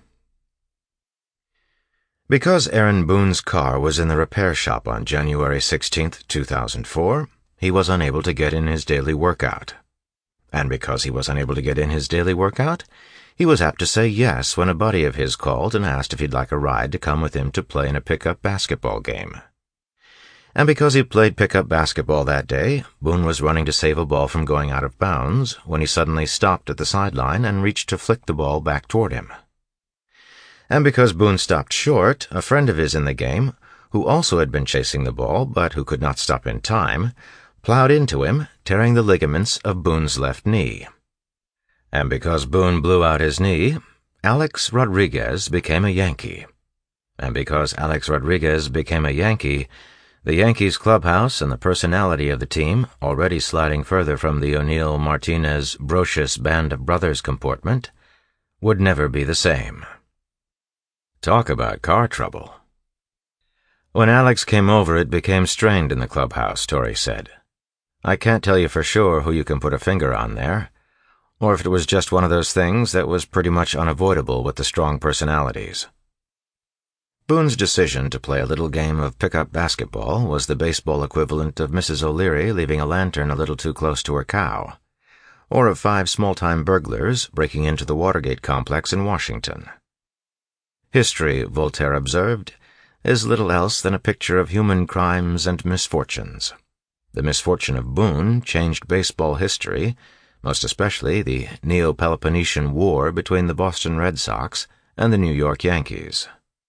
A: Because Aaron Boone's car was in the repair shop on January sixteenth, two thousand four, he was unable to get in his daily workout. And because he was unable to get in his daily workout, he was apt to say yes when a buddy of his called and asked if he'd like a ride to come with him to play in a pickup basketball game. And because he played pickup basketball that day, Boone was running to save a ball from going out of bounds when he suddenly stopped at the sideline and reached to flick the ball back toward him. And because Boone stopped short, a friend of his in the game, who also had been chasing the ball but who could not stop in time, plowed into him, tearing the ligaments of Boone's left knee. And because Boone blew out his knee, Alex Rodriguez became a Yankee. And because Alex Rodriguez became a Yankee, the Yankees clubhouse and the personality of the team, already sliding further from the O'Neill-Martinez-Brocious Band of Brothers comportment, would never be the same. Talk about car trouble. When Alex came over, it became strained in the clubhouse, Torrey said. I can't tell you for sure who you can put a finger on there, or if it was just one of those things that was pretty much unavoidable with the strong personalities. Boone's decision to play a little game of pickup basketball was the baseball equivalent of Missus O'Leary leaving a lantern a little too close to her cow, or of five small-time burglars breaking into the Watergate complex in Washington. History, Voltaire observed, is little else than a picture of human crimes and misfortunes. The misfortune of Boone changed baseball history, most especially the Neo-Peloponnesian War between the Boston Red Sox and the New York Yankees.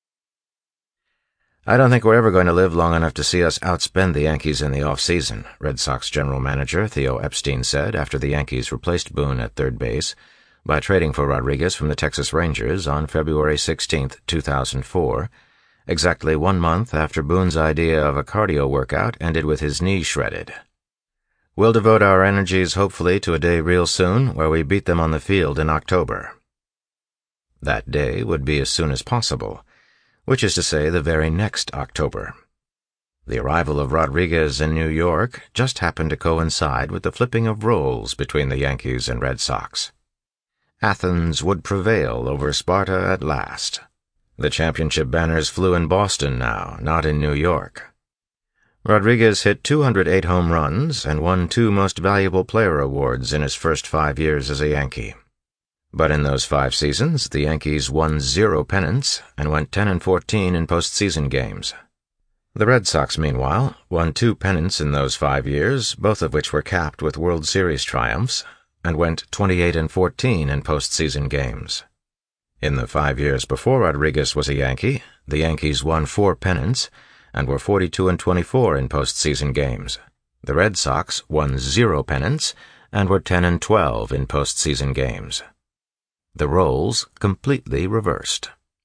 A: I don't think we're ever going to live long enough to see us outspend the Yankees in the off-season, Red Sox general manager Theo Epstein said after the Yankees replaced Boone at third base by trading for Rodriguez from the Texas Rangers on February sixteenth, two thousand four, exactly one month after Boone's idea of a cardio workout ended with his knee shredded. We'll devote our energies hopefully to a day real soon where we beat them on the field in October. That day would be as soon as possible, which is to say the very next October. The arrival of Rodriguez in New York just happened to coincide with the flipping of roles between the Yankees and Red Sox. Athens would prevail over Sparta at last. The championship banners flew in Boston now, not in New York. Rodriguez hit two hundred eight home runs and won two Most Valuable Player awards in his first five years as a Yankee. But in those five seasons, the Yankees won zero pennants and went ten and fourteen in postseason games. The Red Sox, meanwhile, won two pennants in those five years, both of which were capped with World Series triumphs, and went twenty-eight and fourteen in postseason games. In the five years before Rodriguez was a Yankee, the Yankees won four pennants and were forty-two and twenty-four in postseason games. The Red Sox won zero pennants and were ten and twelve in postseason games. The roles completely reversed.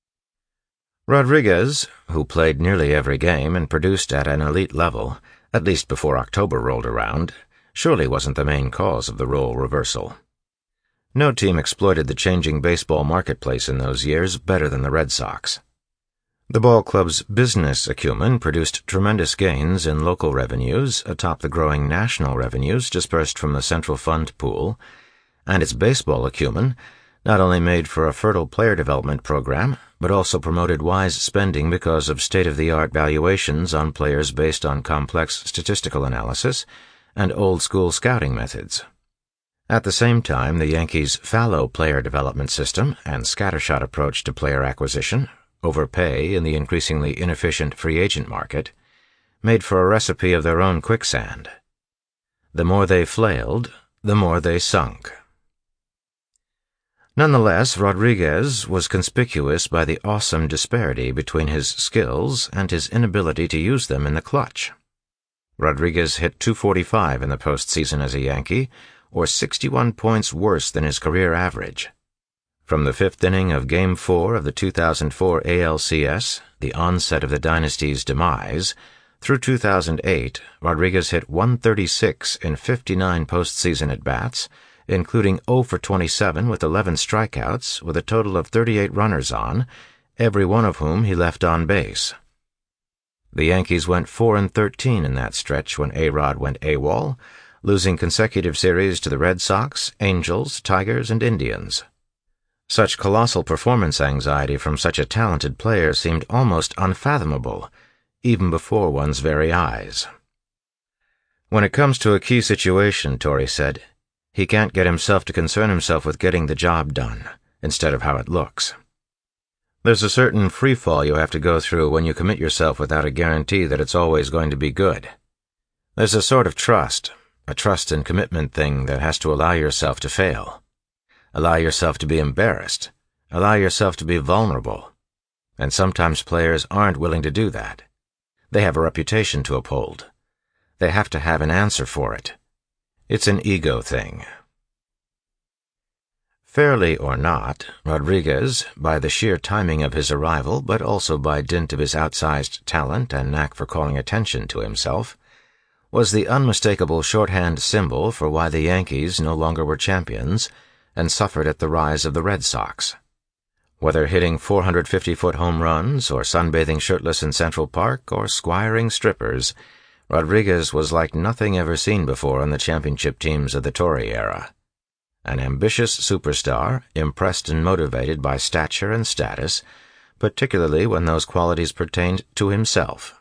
A: Rodriguez, who played nearly every game and produced at an elite level, at least before October rolled around, surely wasn't the main cause of the role reversal. No team exploited the changing baseball marketplace in those years better than the Red Sox. The ball club's business acumen produced tremendous gains in local revenues atop the growing national revenues dispersed from the central fund pool, and its baseball acumen not only made for a fertile player development program, but also promoted wise spending because of state-of-the-art valuations on players based on complex statistical analysis and old-school scouting methods. At the same time, the Yankees' fallow player development system and scattershot approach to player acquisition, overpay in the increasingly inefficient free agent market, made for a recipe of their own quicksand. The more they flailed, the more they sunk. Nonetheless, Rodriguez was conspicuous by the awesome disparity between his skills and his inability to use them in the clutch. Rodriguez hit two forty-five in the postseason as a Yankee, or sixty-one points worse than his career average. From the fifth inning of Game four of the two thousand four A L C S, the onset of the dynasty's demise, through two thousand eight, Rodriguez hit one thirty-six in fifty-nine postseason at-bats, including oh for twenty-seven with eleven strikeouts, with a total of thirty-eight runners on, every one of whom he left on base. The Yankees went four and thirteen in that stretch when A-Rod went AWOL, losing consecutive series to the Red Sox, Angels, Tigers, and Indians. Such colossal performance anxiety from such a talented player seemed almost unfathomable, even before one's very eyes. When it comes to a key situation, Torre said, he can't get himself to concern himself with getting the job done, instead of how it looks. There's a certain free fall you have to go through when you commit yourself without a guarantee that it's always going to be good. There's a sort of trust, a trust and commitment thing that has to allow yourself to fail. Allow yourself to be embarrassed. Allow yourself to be vulnerable. And sometimes players aren't willing to do that. They have a reputation to uphold. They have to have an answer for it. It's an ego thing. Fairly or not, Rodriguez, by the sheer timing of his arrival, but also by dint of his outsized talent and knack for calling attention to himself, was the unmistakable shorthand symbol for why the Yankees no longer were champions and suffered at the rise of the Red Sox. Whether hitting four hundred fifty foot home runs, or sunbathing shirtless in Central Park, or squiring strippers, Rodriguez was like nothing ever seen before on the championship teams of the Torre era. An ambitious superstar, impressed and motivated by stature and status, particularly when those qualities pertained to himself.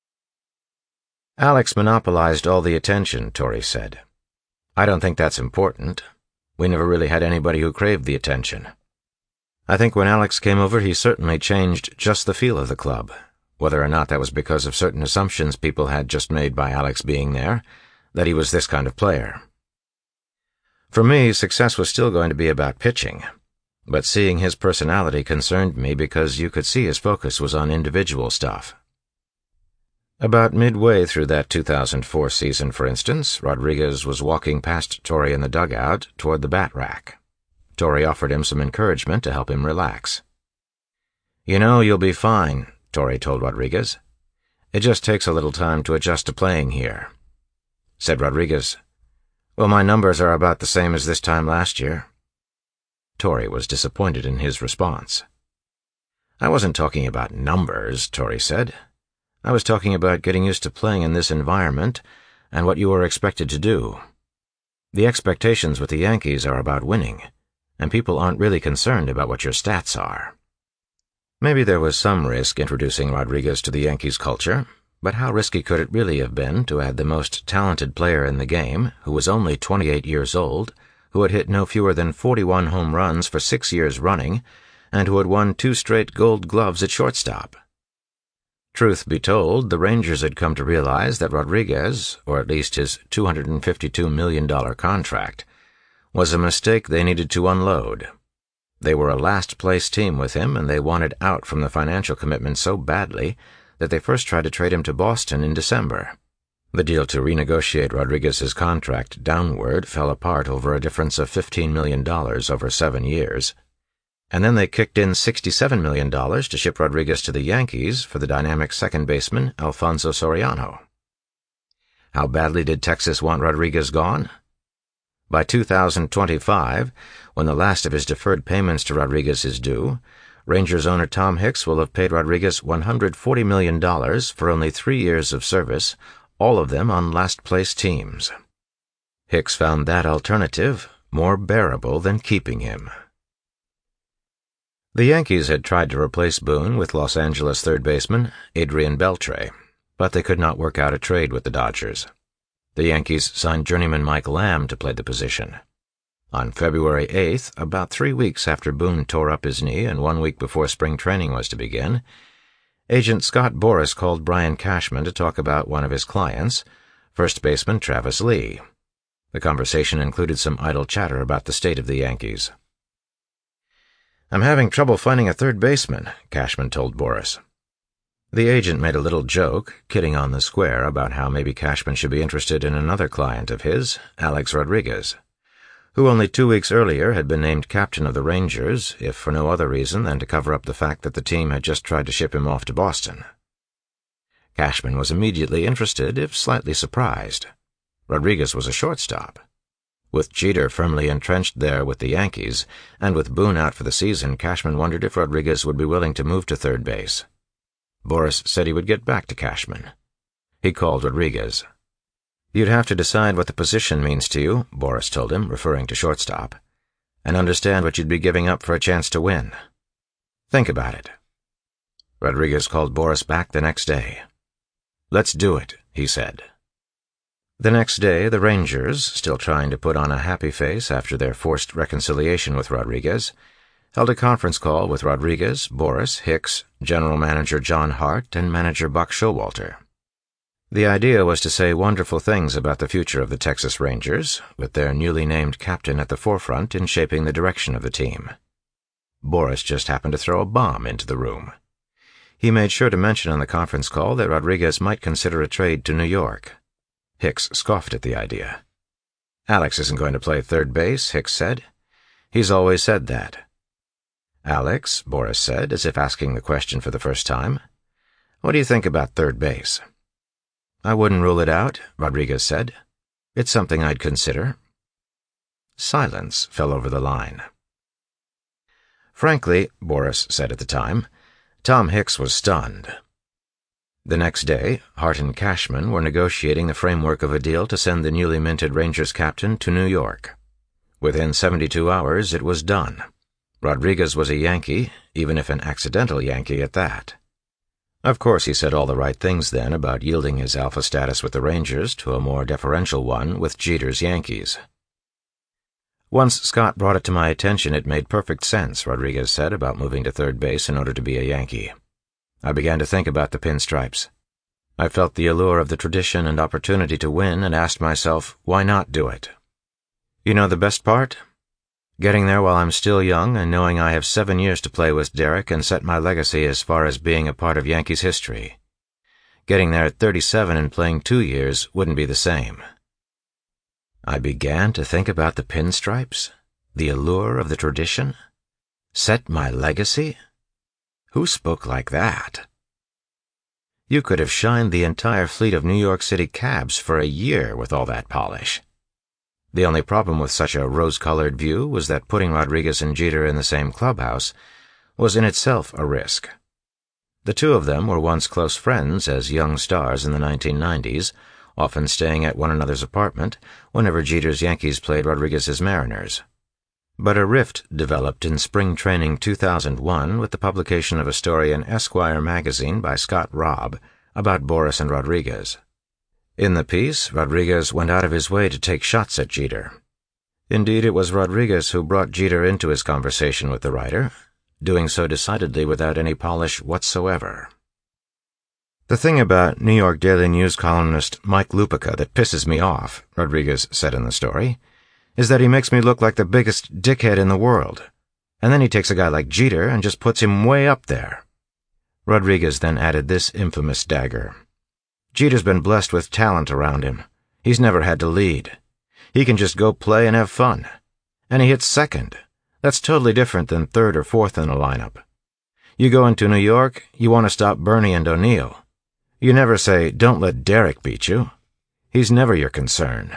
A: Alex monopolized all the attention, Torre said. I don't think that's important. We never really had anybody who craved the attention. I think when Alex came over, he certainly changed just the feel of the club. Whether or not that was because of certain assumptions people had just made by Alex being there, that he was this kind of player. For me, success was still going to be about pitching, but seeing his personality concerned me because you could see his focus was on individual stuff. About midway through that two thousand four season, for instance, Rodriguez was walking past Torre in the dugout toward the bat rack. Torre offered him some encouragement to help him relax. You know, you'll be fine, Torre told Rodriguez. It just takes a little time to adjust to playing here. Said Rodriguez, Well, my numbers are about the same as this time last year. Torre was disappointed in his response. I wasn't talking about numbers, Torre said. I was talking about getting used to playing in this environment and what you are expected to do. The expectations with the Yankees are about winning, and people aren't really concerned about what your stats are. Maybe there was some risk introducing Rodriguez to the Yankees culture, but how risky could it really have been to add the most talented player in the game, who was only twenty-eight years old, who had hit no fewer than forty-one home runs for six years running, and who had won two straight Gold Gloves at shortstop. Truth be told, the Rangers had come to realize that Rodriguez, or at least his two hundred fifty-two million dollars contract, was a mistake they needed to unload. They were a last-place team with him, and they wanted out from the financial commitment so badly that they first tried to trade him to Boston in December. The deal to renegotiate Rodriguez's contract downward fell apart over a difference of fifteen million dollars over seven years, and then they kicked in sixty-seven million dollars to ship Rodriguez to the Yankees for the dynamic second baseman Alfonso Soriano. How badly did Texas want Rodriguez gone? By two thousand twenty-five, when the last of his deferred payments to Rodriguez is due, Rangers owner Tom Hicks will have paid Rodriguez one hundred forty million dollars for only three years of service, all of them on last-place teams. Hicks found that alternative more bearable than keeping him. The Yankees had tried to replace Boone with Los Angeles third baseman Adrian Beltre, but they could not work out a trade with the Dodgers. The Yankees signed journeyman Mike Lamb to play the position. On February eighth, about three weeks after Boone tore up his knee and one week before spring training was to begin, agent Scott Boras called Brian Cashman to talk about one of his clients, first baseman Travis Lee. The conversation included some idle chatter about the state of the Yankees. "I'm having trouble finding a third baseman," Cashman told Boras. The agent made a little joke, kidding on the square about how maybe Cashman should be interested in another client of his, Alex Rodriguez, who only two weeks earlier had been named captain of the Rangers, if for no other reason than to cover up the fact that the team had just tried to ship him off to Boston. Cashman was immediately interested, if slightly surprised. Rodriguez was a shortstop. With Jeter firmly entrenched there with the Yankees, and with Boone out for the season, Cashman wondered if Rodriguez would be willing to move to third base. Boras said he would get back to Cashman. He called Rodriguez. "You'd have to decide what the position means to you," Boras told him, referring to shortstop, "and understand what you'd be giving up for a chance to win. Think about it." Rodriguez called Boras back the next day. "Let's do it," he said. The next day, the Rangers, still trying to put on a happy face after their forced reconciliation with Rodriguez, held a conference call with Rodriguez, Boras, Hicks, general manager John Hart, and manager Buck Showalter. The idea was to say wonderful things about the future of the Texas Rangers, with their newly named captain at the forefront in shaping the direction of the team. Boras just happened to throw a bomb into the room. He made sure to mention on the conference call that Rodriguez might consider a trade to New York. Hicks scoffed at the idea. "Alex isn't going to play third base," Hicks said. "He's always said that." "Alex," Boras said, as if asking the question for the first time, "what do you think about third base?" "I wouldn't rule it out," Rodriguez said. "It's something I'd consider." Silence fell over the line. Frankly, Boras said at the time, Tom Hicks was stunned. The next day, Hart and Cashman were negotiating the framework of a deal to send the newly minted Rangers captain to New York. Within seventy-two hours, it was done. Rodriguez was a Yankee, even if an accidental Yankee at that. Of course, he said all the right things then about yielding his alpha status with the Rangers to a more deferential one with Jeter's Yankees. "Once Scott brought it to my attention, it made perfect sense," Rodriguez said about moving to third base in order to be a Yankee. "I began to think about the pinstripes. I felt the allure of the tradition and opportunity to win and asked myself, why not do it? You know the best part? Getting there while I'm still young and knowing I have seven years to play with Derek and set my legacy as far as being a part of Yankees history. Getting there at thirty-seven and playing two years wouldn't be the same." I began to think about the pinstripes, the allure of the tradition, set my legacy. Who spoke like that? You could have shined the entire fleet of New York City cabs for a year with all that polish. The only problem with such a rose-colored view was that putting Rodriguez and Jeter in the same clubhouse was in itself a risk. The two of them were once close friends as young stars in the nineteen nineties, often staying at one another's apartment whenever Jeter's Yankees played Rodriguez's Mariners. But a rift developed in spring training two thousand one with the publication of a story in Esquire magazine by Scott Robb about Boras and Rodriguez. In the piece, Rodriguez went out of his way to take shots at Jeter. Indeed, it was Rodriguez who brought Jeter into his conversation with the writer, doing so decidedly without any polish whatsoever. "The thing about New York Daily News columnist Mike Lupica that pisses me off," Rodriguez said in the story, "is that he makes me look like the biggest dickhead in the world, and then he takes a guy like Jeter and just puts him way up there." Rodriguez then added this infamous dagger. "Jeter's been blessed with talent around him. He's never had to lead. He can just go play and have fun. And he hits second. That's totally different than third or fourth in the lineup. You go into New York, you want to stop Bernie and O'Neill. You never say, 'Don't let Derek beat you.' He's never your concern."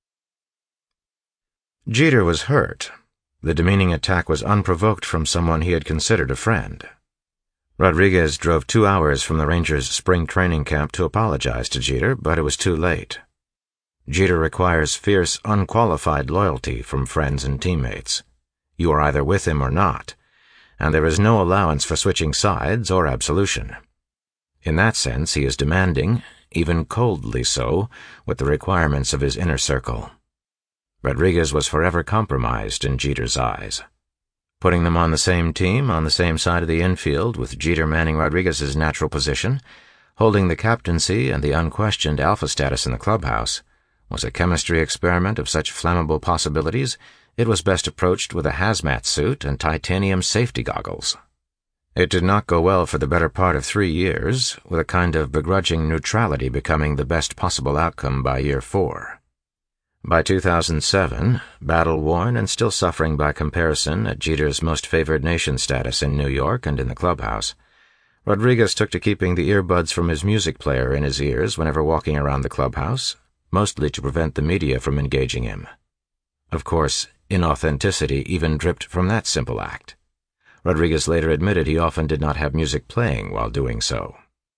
A: Jeter was hurt. The demeaning attack was unprovoked from someone he had considered a friend. Rodriguez drove two hours from the Rangers' spring training camp to apologize to Jeter, but it was too late. Jeter requires fierce, unqualified loyalty from friends and teammates. You are either with him or not, and there is no allowance for switching sides or absolution. In that sense, he is demanding, even coldly so, with the requirements of his inner circle. Rodriguez was forever compromised in Jeter's eyes. Putting them on the same team, on the same side of the infield, with Jeter manning Rodriguez's natural position, holding the captaincy and the unquestioned alpha status in the clubhouse, was a chemistry experiment of such flammable possibilities it was best approached with a hazmat suit and titanium safety goggles. It did not go well for the better part of three years, with a kind of begrudging neutrality becoming the best possible outcome by year four. By two thousand seven, battle-worn and still suffering by comparison at Jeter's most favored nation status in New York and in the clubhouse, Rodriguez took to keeping the earbuds from his music player in his ears whenever walking around the clubhouse, mostly to prevent the media from engaging him. Of course, inauthenticity even dripped from that simple act. Rodriguez later admitted he often did not have music playing while doing so.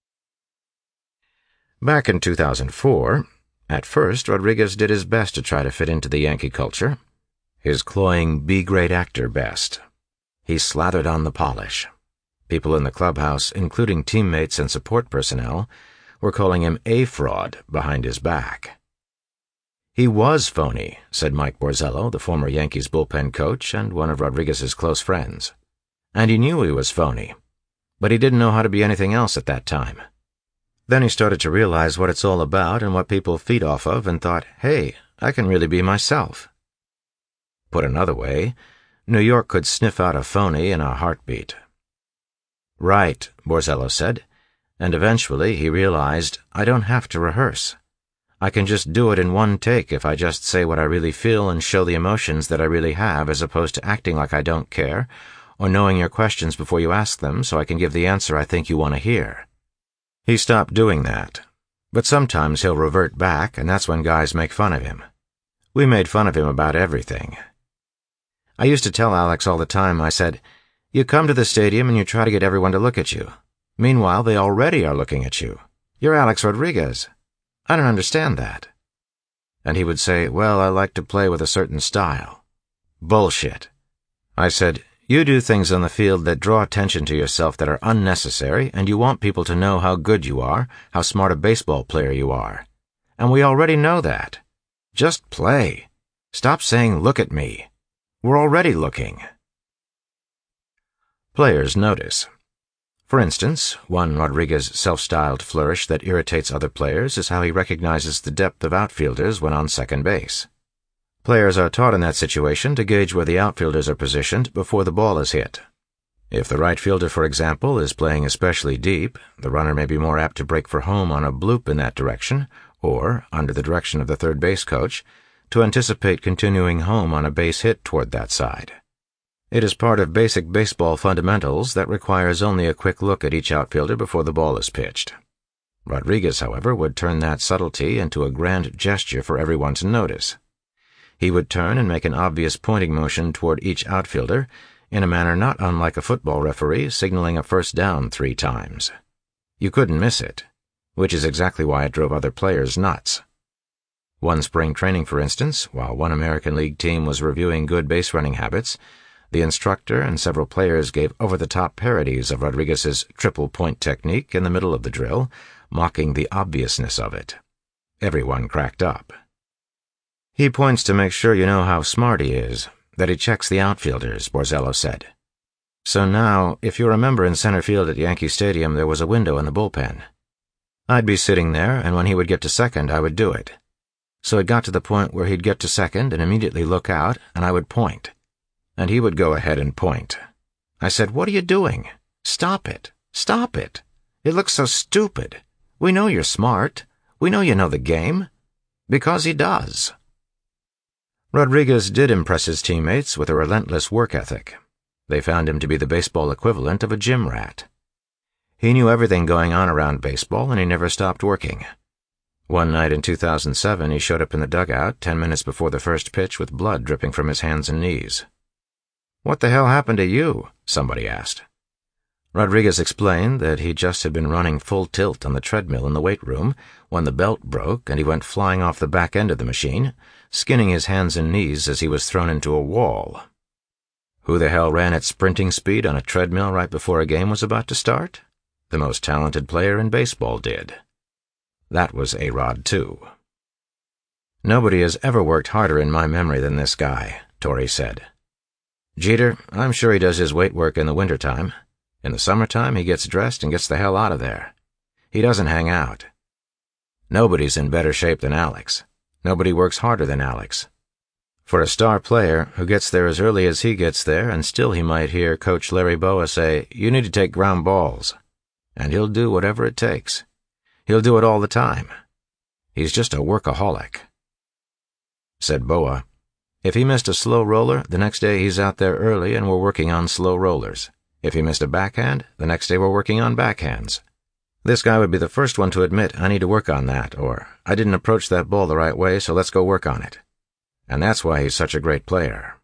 A: Back in two thousand four, at first Rodriguez did his best to try to fit into the Yankee culture, his cloying B-grade actor best. He slathered on the polish. People in the clubhouse, including teammates and support personnel, were calling him a fraud behind his back. "He was phony," said Mike Borzello, the former Yankees bullpen coach and one of Rodriguez's close friends. "And he knew he was phony, but he didn't know how to be anything else at that time. Then he started to realize what it's all about and what people feed off of and thought, hey, I can really be myself." Put another way, New York could sniff out a phony in a heartbeat. "Right," Borzello said, and eventually he realized, I don't have to rehearse. I can just do it in one take if I just say what I really feel and show the emotions that I really have, as opposed to acting like I don't care, or knowing your questions before you ask them so I can give the answer I think you want to hear. He stopped doing that, but sometimes he'll revert back, and that's when guys make fun of him. We made fun of him about everything. I used to tell Alex all the time, I said, "You come to the stadium and you try to get everyone to look at you. Meanwhile, they already are looking at you. You're Alex Rodriguez. I don't understand that." And he would say, "Well, I like to play with a certain style." Bullshit. I said, "You do things on the field that draw attention to yourself that are unnecessary, and you want people to know how good you are, how smart a baseball player you are. And we already know that. Just play. Stop saying, 'Look at me.' We're already looking." Players notice. For instance, one Rodriguez self-styled flourish that irritates other players is how he recognizes the depth of outfielders when on second base. Players are taught in that situation to gauge where the outfielders are positioned before the ball is hit. If the right fielder, for example, is playing especially deep, the runner may be more apt to break for home on a bloop in that direction, or, under the direction of the third base coach, to anticipate continuing home on a base hit toward that side. It is part of basic baseball fundamentals that requires only a quick look at each outfielder before the ball is pitched. Rodriguez, however, would turn that subtlety into a grand gesture for everyone to notice. He would turn and make an obvious pointing motion toward each outfielder in a manner not unlike a football referee signaling a first down three times. You couldn't miss it, which is exactly why it drove other players nuts. One spring training, for instance, while one American League team was reviewing good base running habits, the instructor and several players gave over-the-top parodies of Rodriguez's triple point technique in the middle of the drill, mocking the obviousness of it. Everyone cracked up. He points to make sure you know how smart he is, that he checks the outfielders, Borzello said. So now, if you remember in center field at Yankee Stadium, there was a window in the bullpen. I'd be sitting there, and when he would get to second, I would do it. So it got to the point where he'd get to second and immediately look out, and I would point. And he would go ahead and point. I said, "What are you doing? Stop it. Stop it. It looks so stupid. We know you're smart. We know you know the game." Because he does. Rodriguez did impress his teammates with a relentless work ethic. They found him to be the baseball equivalent of a gym rat. He knew everything going on around baseball, and he never stopped working. One night in two thousand seven, he showed up in the dugout ten minutes before the first pitch with blood dripping from his hands and knees. "What the hell happened to you?" somebody asked. Rodriguez explained that he just had been running full tilt on the treadmill in the weight room when the belt broke and he went flying off the back end of the machine, skinning his hands and knees as he was thrown into a wall. Who the hell ran at sprinting speed on a treadmill right before a game was about to start? The most talented player in baseball did. That was A-Rod, too. "Nobody has ever worked harder in my memory than this guy," Torre said. "Jeter, I'm sure he does his weight work in the wintertime. In the summertime, he gets dressed and gets the hell out of there. He doesn't hang out. Nobody's in better shape than Alex. Nobody works harder than Alex. For a star player who gets there as early as he gets there, and still he might hear Coach Larry Bowa say, 'You need to take ground balls.' And he'll do whatever it takes. He'll do it all the time. He's just a workaholic." Said Bowa, "If he missed a slow roller, the next day he's out there early and we're working on slow rollers. If he missed a backhand, the next day we're working on backhands. This guy would be the first one to admit, 'I need to work on that,' or 'I didn't approach that ball the right way, so let's go work on it.' And that's why he's such a great player."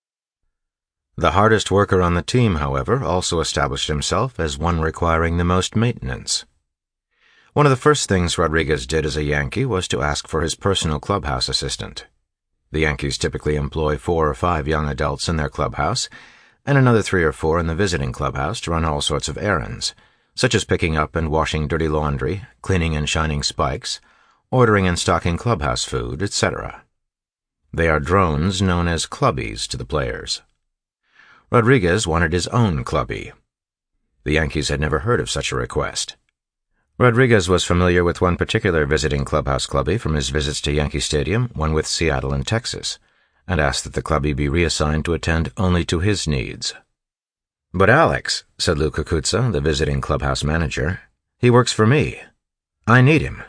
A: The hardest worker on the team, however, also established himself as one requiring the most maintenance. One of the first things Rodriguez did as a Yankee was to ask for his personal clubhouse assistant. The Yankees typically employ four or five young adults in their clubhouse, and another three or four in the visiting clubhouse to run all sorts of errands, such as picking up and washing dirty laundry, cleaning and shining spikes, ordering and stocking clubhouse food, et cetera. They are drones known as clubbies to the players. Rodriguez wanted his own clubby. The Yankees had never heard of such a request. Rodriguez was familiar with one particular visiting clubhouse clubby from his visits to Yankee Stadium, one with Seattle and Texas, and asked that the clubby be reassigned to attend only to his needs. "But Alex," said Lou Cucuzza, the visiting clubhouse manager, "he works for me. I need him."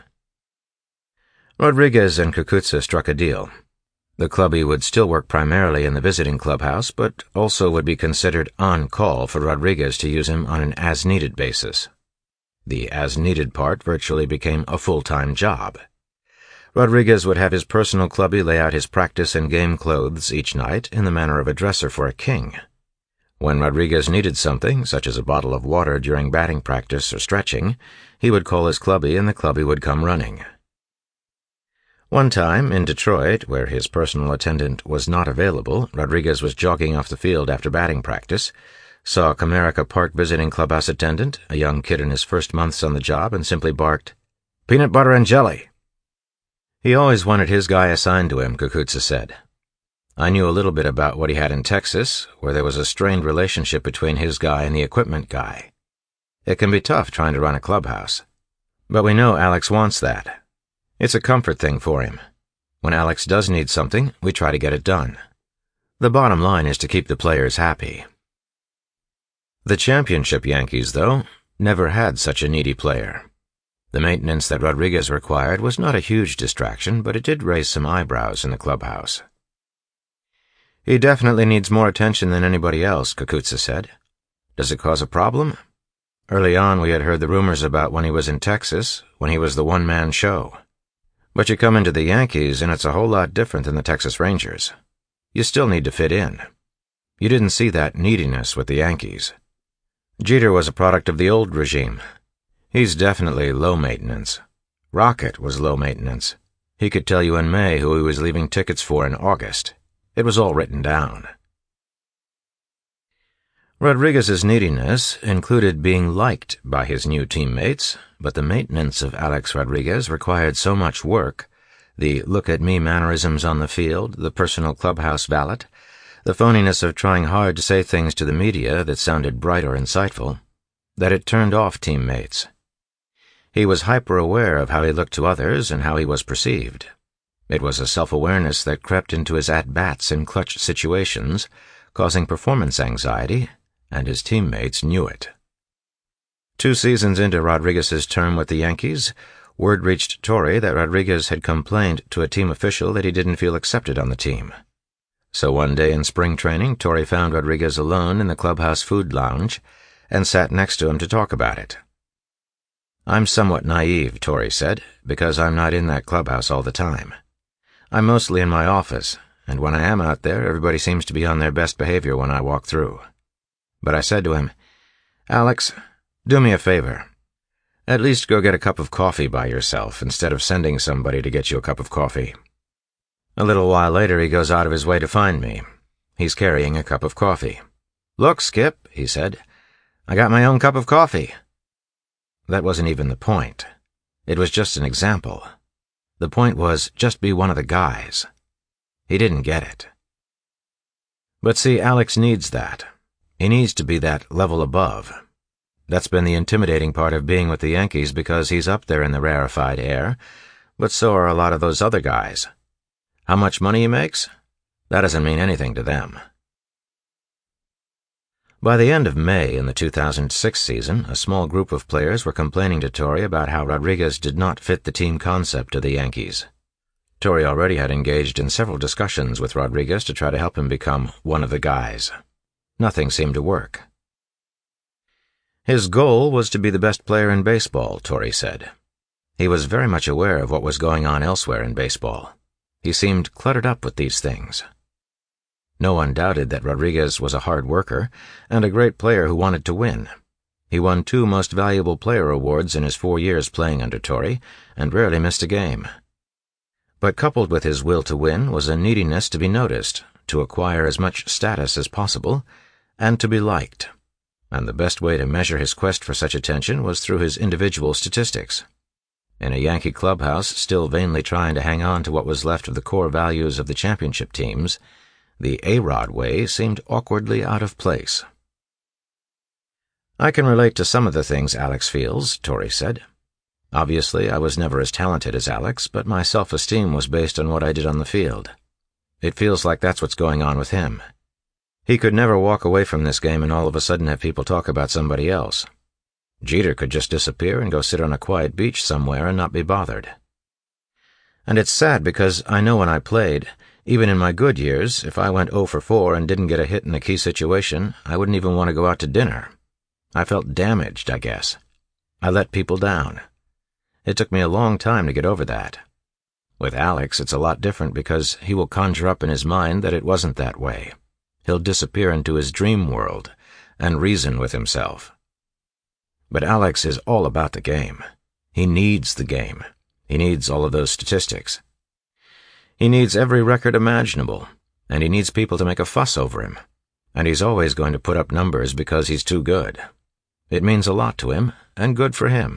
A: Rodriguez and Cucuzza struck a deal. The clubby would still work primarily in the visiting clubhouse, but also would be considered on call for Rodriguez to use him on an as-needed basis. The as-needed part virtually became a full-time job. Rodriguez would have his personal clubby lay out his practice and game clothes each night in the manner of a dresser for a king. When Rodriguez needed something, such as a bottle of water during batting practice or stretching, he would call his clubby and the clubby would come running. One time, in Detroit, where his personal attendant was not available, Rodriguez was jogging off the field after batting practice, saw a Comerica Park visiting clubhouse attendant, a young kid in his first months on the job, and simply barked, "Peanut butter and jelly." He always wanted his guy assigned to him, Cucuzza said. I knew a little bit about what he had in Texas, where there was a strained relationship between his guy and the equipment guy. It can be tough trying to run a clubhouse. But we know Alex wants that. It's a comfort thing for him. When Alex does need something, we try to get it done. The bottom line is to keep the players happy. The championship Yankees, though, never had such a needy player. The maintenance that Rodriguez required was not a huge distraction, but it did raise some eyebrows in the clubhouse. "He definitely needs more attention than anybody else," Cucuzza said. "Does it cause a problem? Early on we had heard the rumors about when he was in Texas, when he was the one-man show. But you come into the Yankees and it's a whole lot different than the Texas Rangers. You still need to fit in. You didn't see that neediness with the Yankees. Jeter was a product of the old regime. He's definitely low maintenance. Rocket was low maintenance. He could tell you in May who he was leaving tickets for in August. It was all written down." Rodriguez's neediness included being liked by his new teammates, but the maintenance of Alex Rodriguez required so much work The look-at-me mannerisms on the field, the personal clubhouse valet, the phoniness of trying hard to say things to the media that sounded bright or insightful, that it turned off teammates. He was hyper-aware of how he looked to others and how he was perceived. It was a self-awareness that crept into his at-bats in clutch situations, causing performance anxiety, and his teammates knew it. Two seasons into Rodriguez's term with the Yankees, word reached Torre that Rodriguez had complained to a team official that he didn't feel accepted on the team. So one day in spring training, Torre found Rodriguez alone in the clubhouse food lounge and sat next to him to talk about it. "I'm somewhat naive," Torre said, "because I'm not in that clubhouse all the time. I'm mostly in my office, and when I am out there, everybody seems to be on their best behavior when I walk through. But I said to him, 'Alex, do me a favor. At least go get a cup of coffee by yourself instead of sending somebody to get you a cup of coffee.' A little while later, he goes out of his way to find me. He's carrying a cup of coffee. 'Look, Skip,' he said, 'I got my own cup of coffee.' That wasn't even the point. It was just an example. The point was, just be one of the guys. He didn't get it. But see, Alex needs that. He needs to be that level above. That's been the intimidating part of being with the Yankees, because he's up there in the rarefied air, but so are a lot of those other guys. How much money he makes? That doesn't mean anything to them." By the end of May in the two thousand six season, a small group of players were complaining to Torre about how Rodriguez did not fit the team concept of the Yankees. Torre already had engaged in several discussions with Rodriguez to try to help him become one of the guys. Nothing seemed to work. His goal was to be the best player in baseball, Torre said. He was very much aware of what was going on elsewhere in baseball. He seemed cluttered up with these things. No one doubted that Rodriguez was a hard worker and a great player who wanted to win. He won two Most Valuable Player awards in his four years playing under Torre and rarely missed a game. But coupled with his will to win was a neediness to be noticed, to acquire as much status as possible, and to be liked. And the best way to measure his quest for such attention was through his individual statistics. In a Yankee clubhouse still vainly trying to hang on to what was left of the core values of the championship teams, the A-Rod way seemed awkwardly out of place. "I can relate to some of the things Alex feels," Torre said. "Obviously, I was never as talented as Alex, but my self-esteem was based on what I did on the field. It feels like that's what's going on with him. He could never walk away from this game and all of a sudden have people talk about somebody else. Jeter could just disappear and go sit on a quiet beach somewhere and not be bothered. And it's sad because I know when I played, even in my good years, if I went oh for four and didn't get a hit in a key situation, I wouldn't even want to go out to dinner. I felt damaged, I guess. I let people down. It took me a long time to get over that. With Alex, it's a lot different because he will conjure up in his mind that it wasn't that way. He'll disappear into his dream world and reason with himself. But Alex is all about the game. He needs the game. He needs all of those statistics. He needs every record imaginable, and he needs people to make a fuss over him. And he's always going to put up numbers because he's too good. It means a lot to him, and good for him.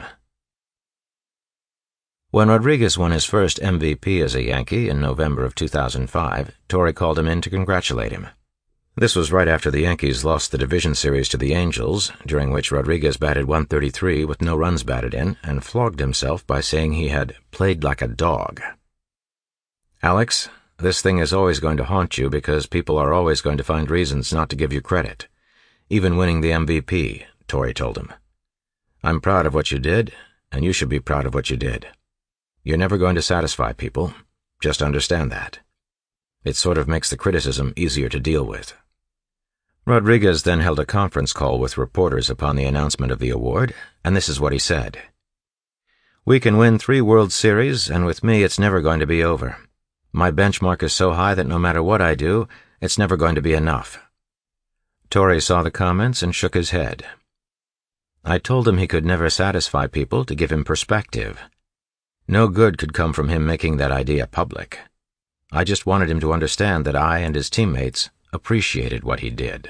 A: When Rodriguez won his first M V P as a Yankee in November of two thousand five, Torre called him in to congratulate him. This was right after the Yankees lost the division series to the Angels, during which Rodriguez batted one thirty-three with no runs batted in and flogged himself by saying he had played like a dog. "Alex, this thing is always going to haunt you because people are always going to find reasons not to give you credit, even winning the M V P," Torre told him. "I'm proud of what you did, and you should be proud of what you did. You're never going to satisfy people. Just understand that. It sort of makes the criticism easier to deal with." Rodriguez then held a conference call with reporters upon the announcement of the award, and this is what he said. "We can win three World Series, and with me it's never going to be over. My benchmark is so high that no matter what I do, it's never going to be enough." Torre saw the comments and shook his head. "I told him he could never satisfy people to give him perspective. No good could come from him making that idea public. I just wanted him to understand that I and his teammates appreciated what he did."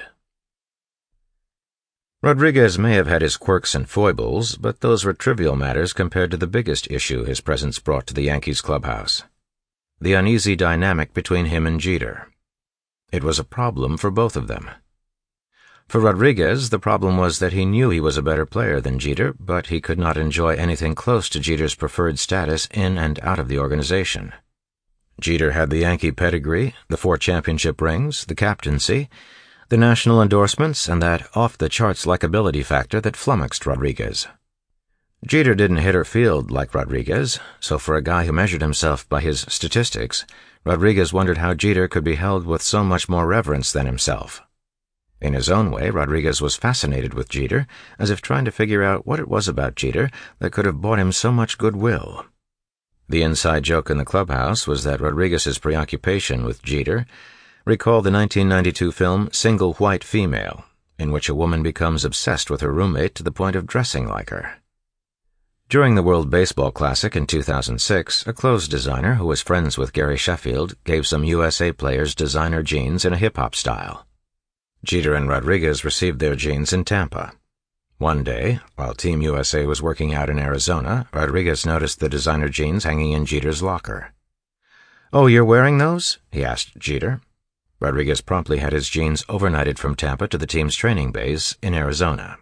A: Rodriguez may have had his quirks and foibles, but those were trivial matters compared to the biggest issue his presence brought to the Yankees clubhouse. the uneasy dynamic between him and Jeter. It was a problem for both of them. For Rodriguez, the problem was that he knew he was a better player than Jeter, but he could not enjoy anything close to Jeter's preferred status in and out of the organization. Jeter had the Yankee pedigree, the four championship rings, the captaincy, the national endorsements, and that off-the-charts likability factor that flummoxed Rodriguez. Jeter didn't hit or field like Rodriguez, so for a guy who measured himself by his statistics, Rodriguez wondered how Jeter could be held with so much more reverence than himself. In his own way, Rodriguez was fascinated with Jeter, as if trying to figure out what it was about Jeter that could have bought him so much goodwill. The inside joke in the clubhouse was that Rodriguez's preoccupation with Jeter recalled the nineteen ninety-two film Single White Female, in which a woman becomes obsessed with her roommate to the point of dressing like her. During the World Baseball Classic in two thousand six, a clothes designer who was friends with Gary Sheffield gave some U S A players designer jeans in a hip-hop style. Jeter and Rodriguez received their jeans in Tampa. One day, while Team U S A was working out in Arizona, Rodriguez noticed the designer jeans hanging in Jeter's locker. "Oh, you're wearing those?" he asked Jeter. Rodriguez promptly had his jeans overnighted from Tampa to the team's training base in Arizona.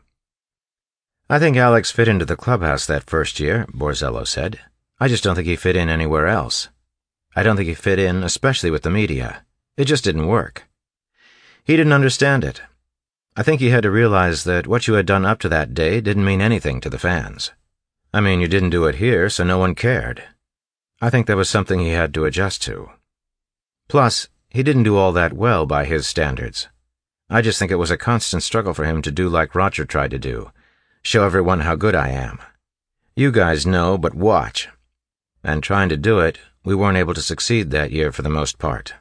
A: "I think Alex fit into the clubhouse that first year," Borzello said. "I just don't think he fit in anywhere else. I don't think he fit in, especially with the media. It just didn't work. He didn't understand it. I think he had to realize that what you had done up to that day didn't mean anything to the fans. I mean, you didn't do it here, so no one cared. I think that was something he had to adjust to. Plus, he didn't do all that well by his standards. I just think it was a constant struggle for him to do like Roger tried to do, show everyone how good I am. You guys know, but watch. And trying to do it, we weren't able to succeed that year for the most part."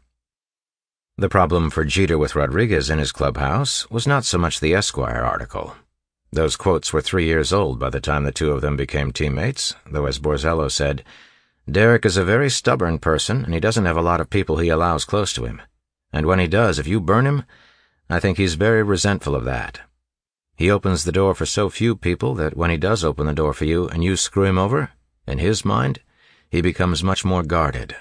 A: The problem for Jeter with Rodriguez in his clubhouse was not so much the Esquire article. Those quotes were three years old by the time the two of them became teammates, though as Borzello said, "Derek is a very stubborn person, and he doesn't have a lot of people he allows close to him. And when he does, if you burn him, I think he's very resentful of that. He opens the door for so few people that when he does open the door for you and you screw him over, in his mind, he becomes much more guarded."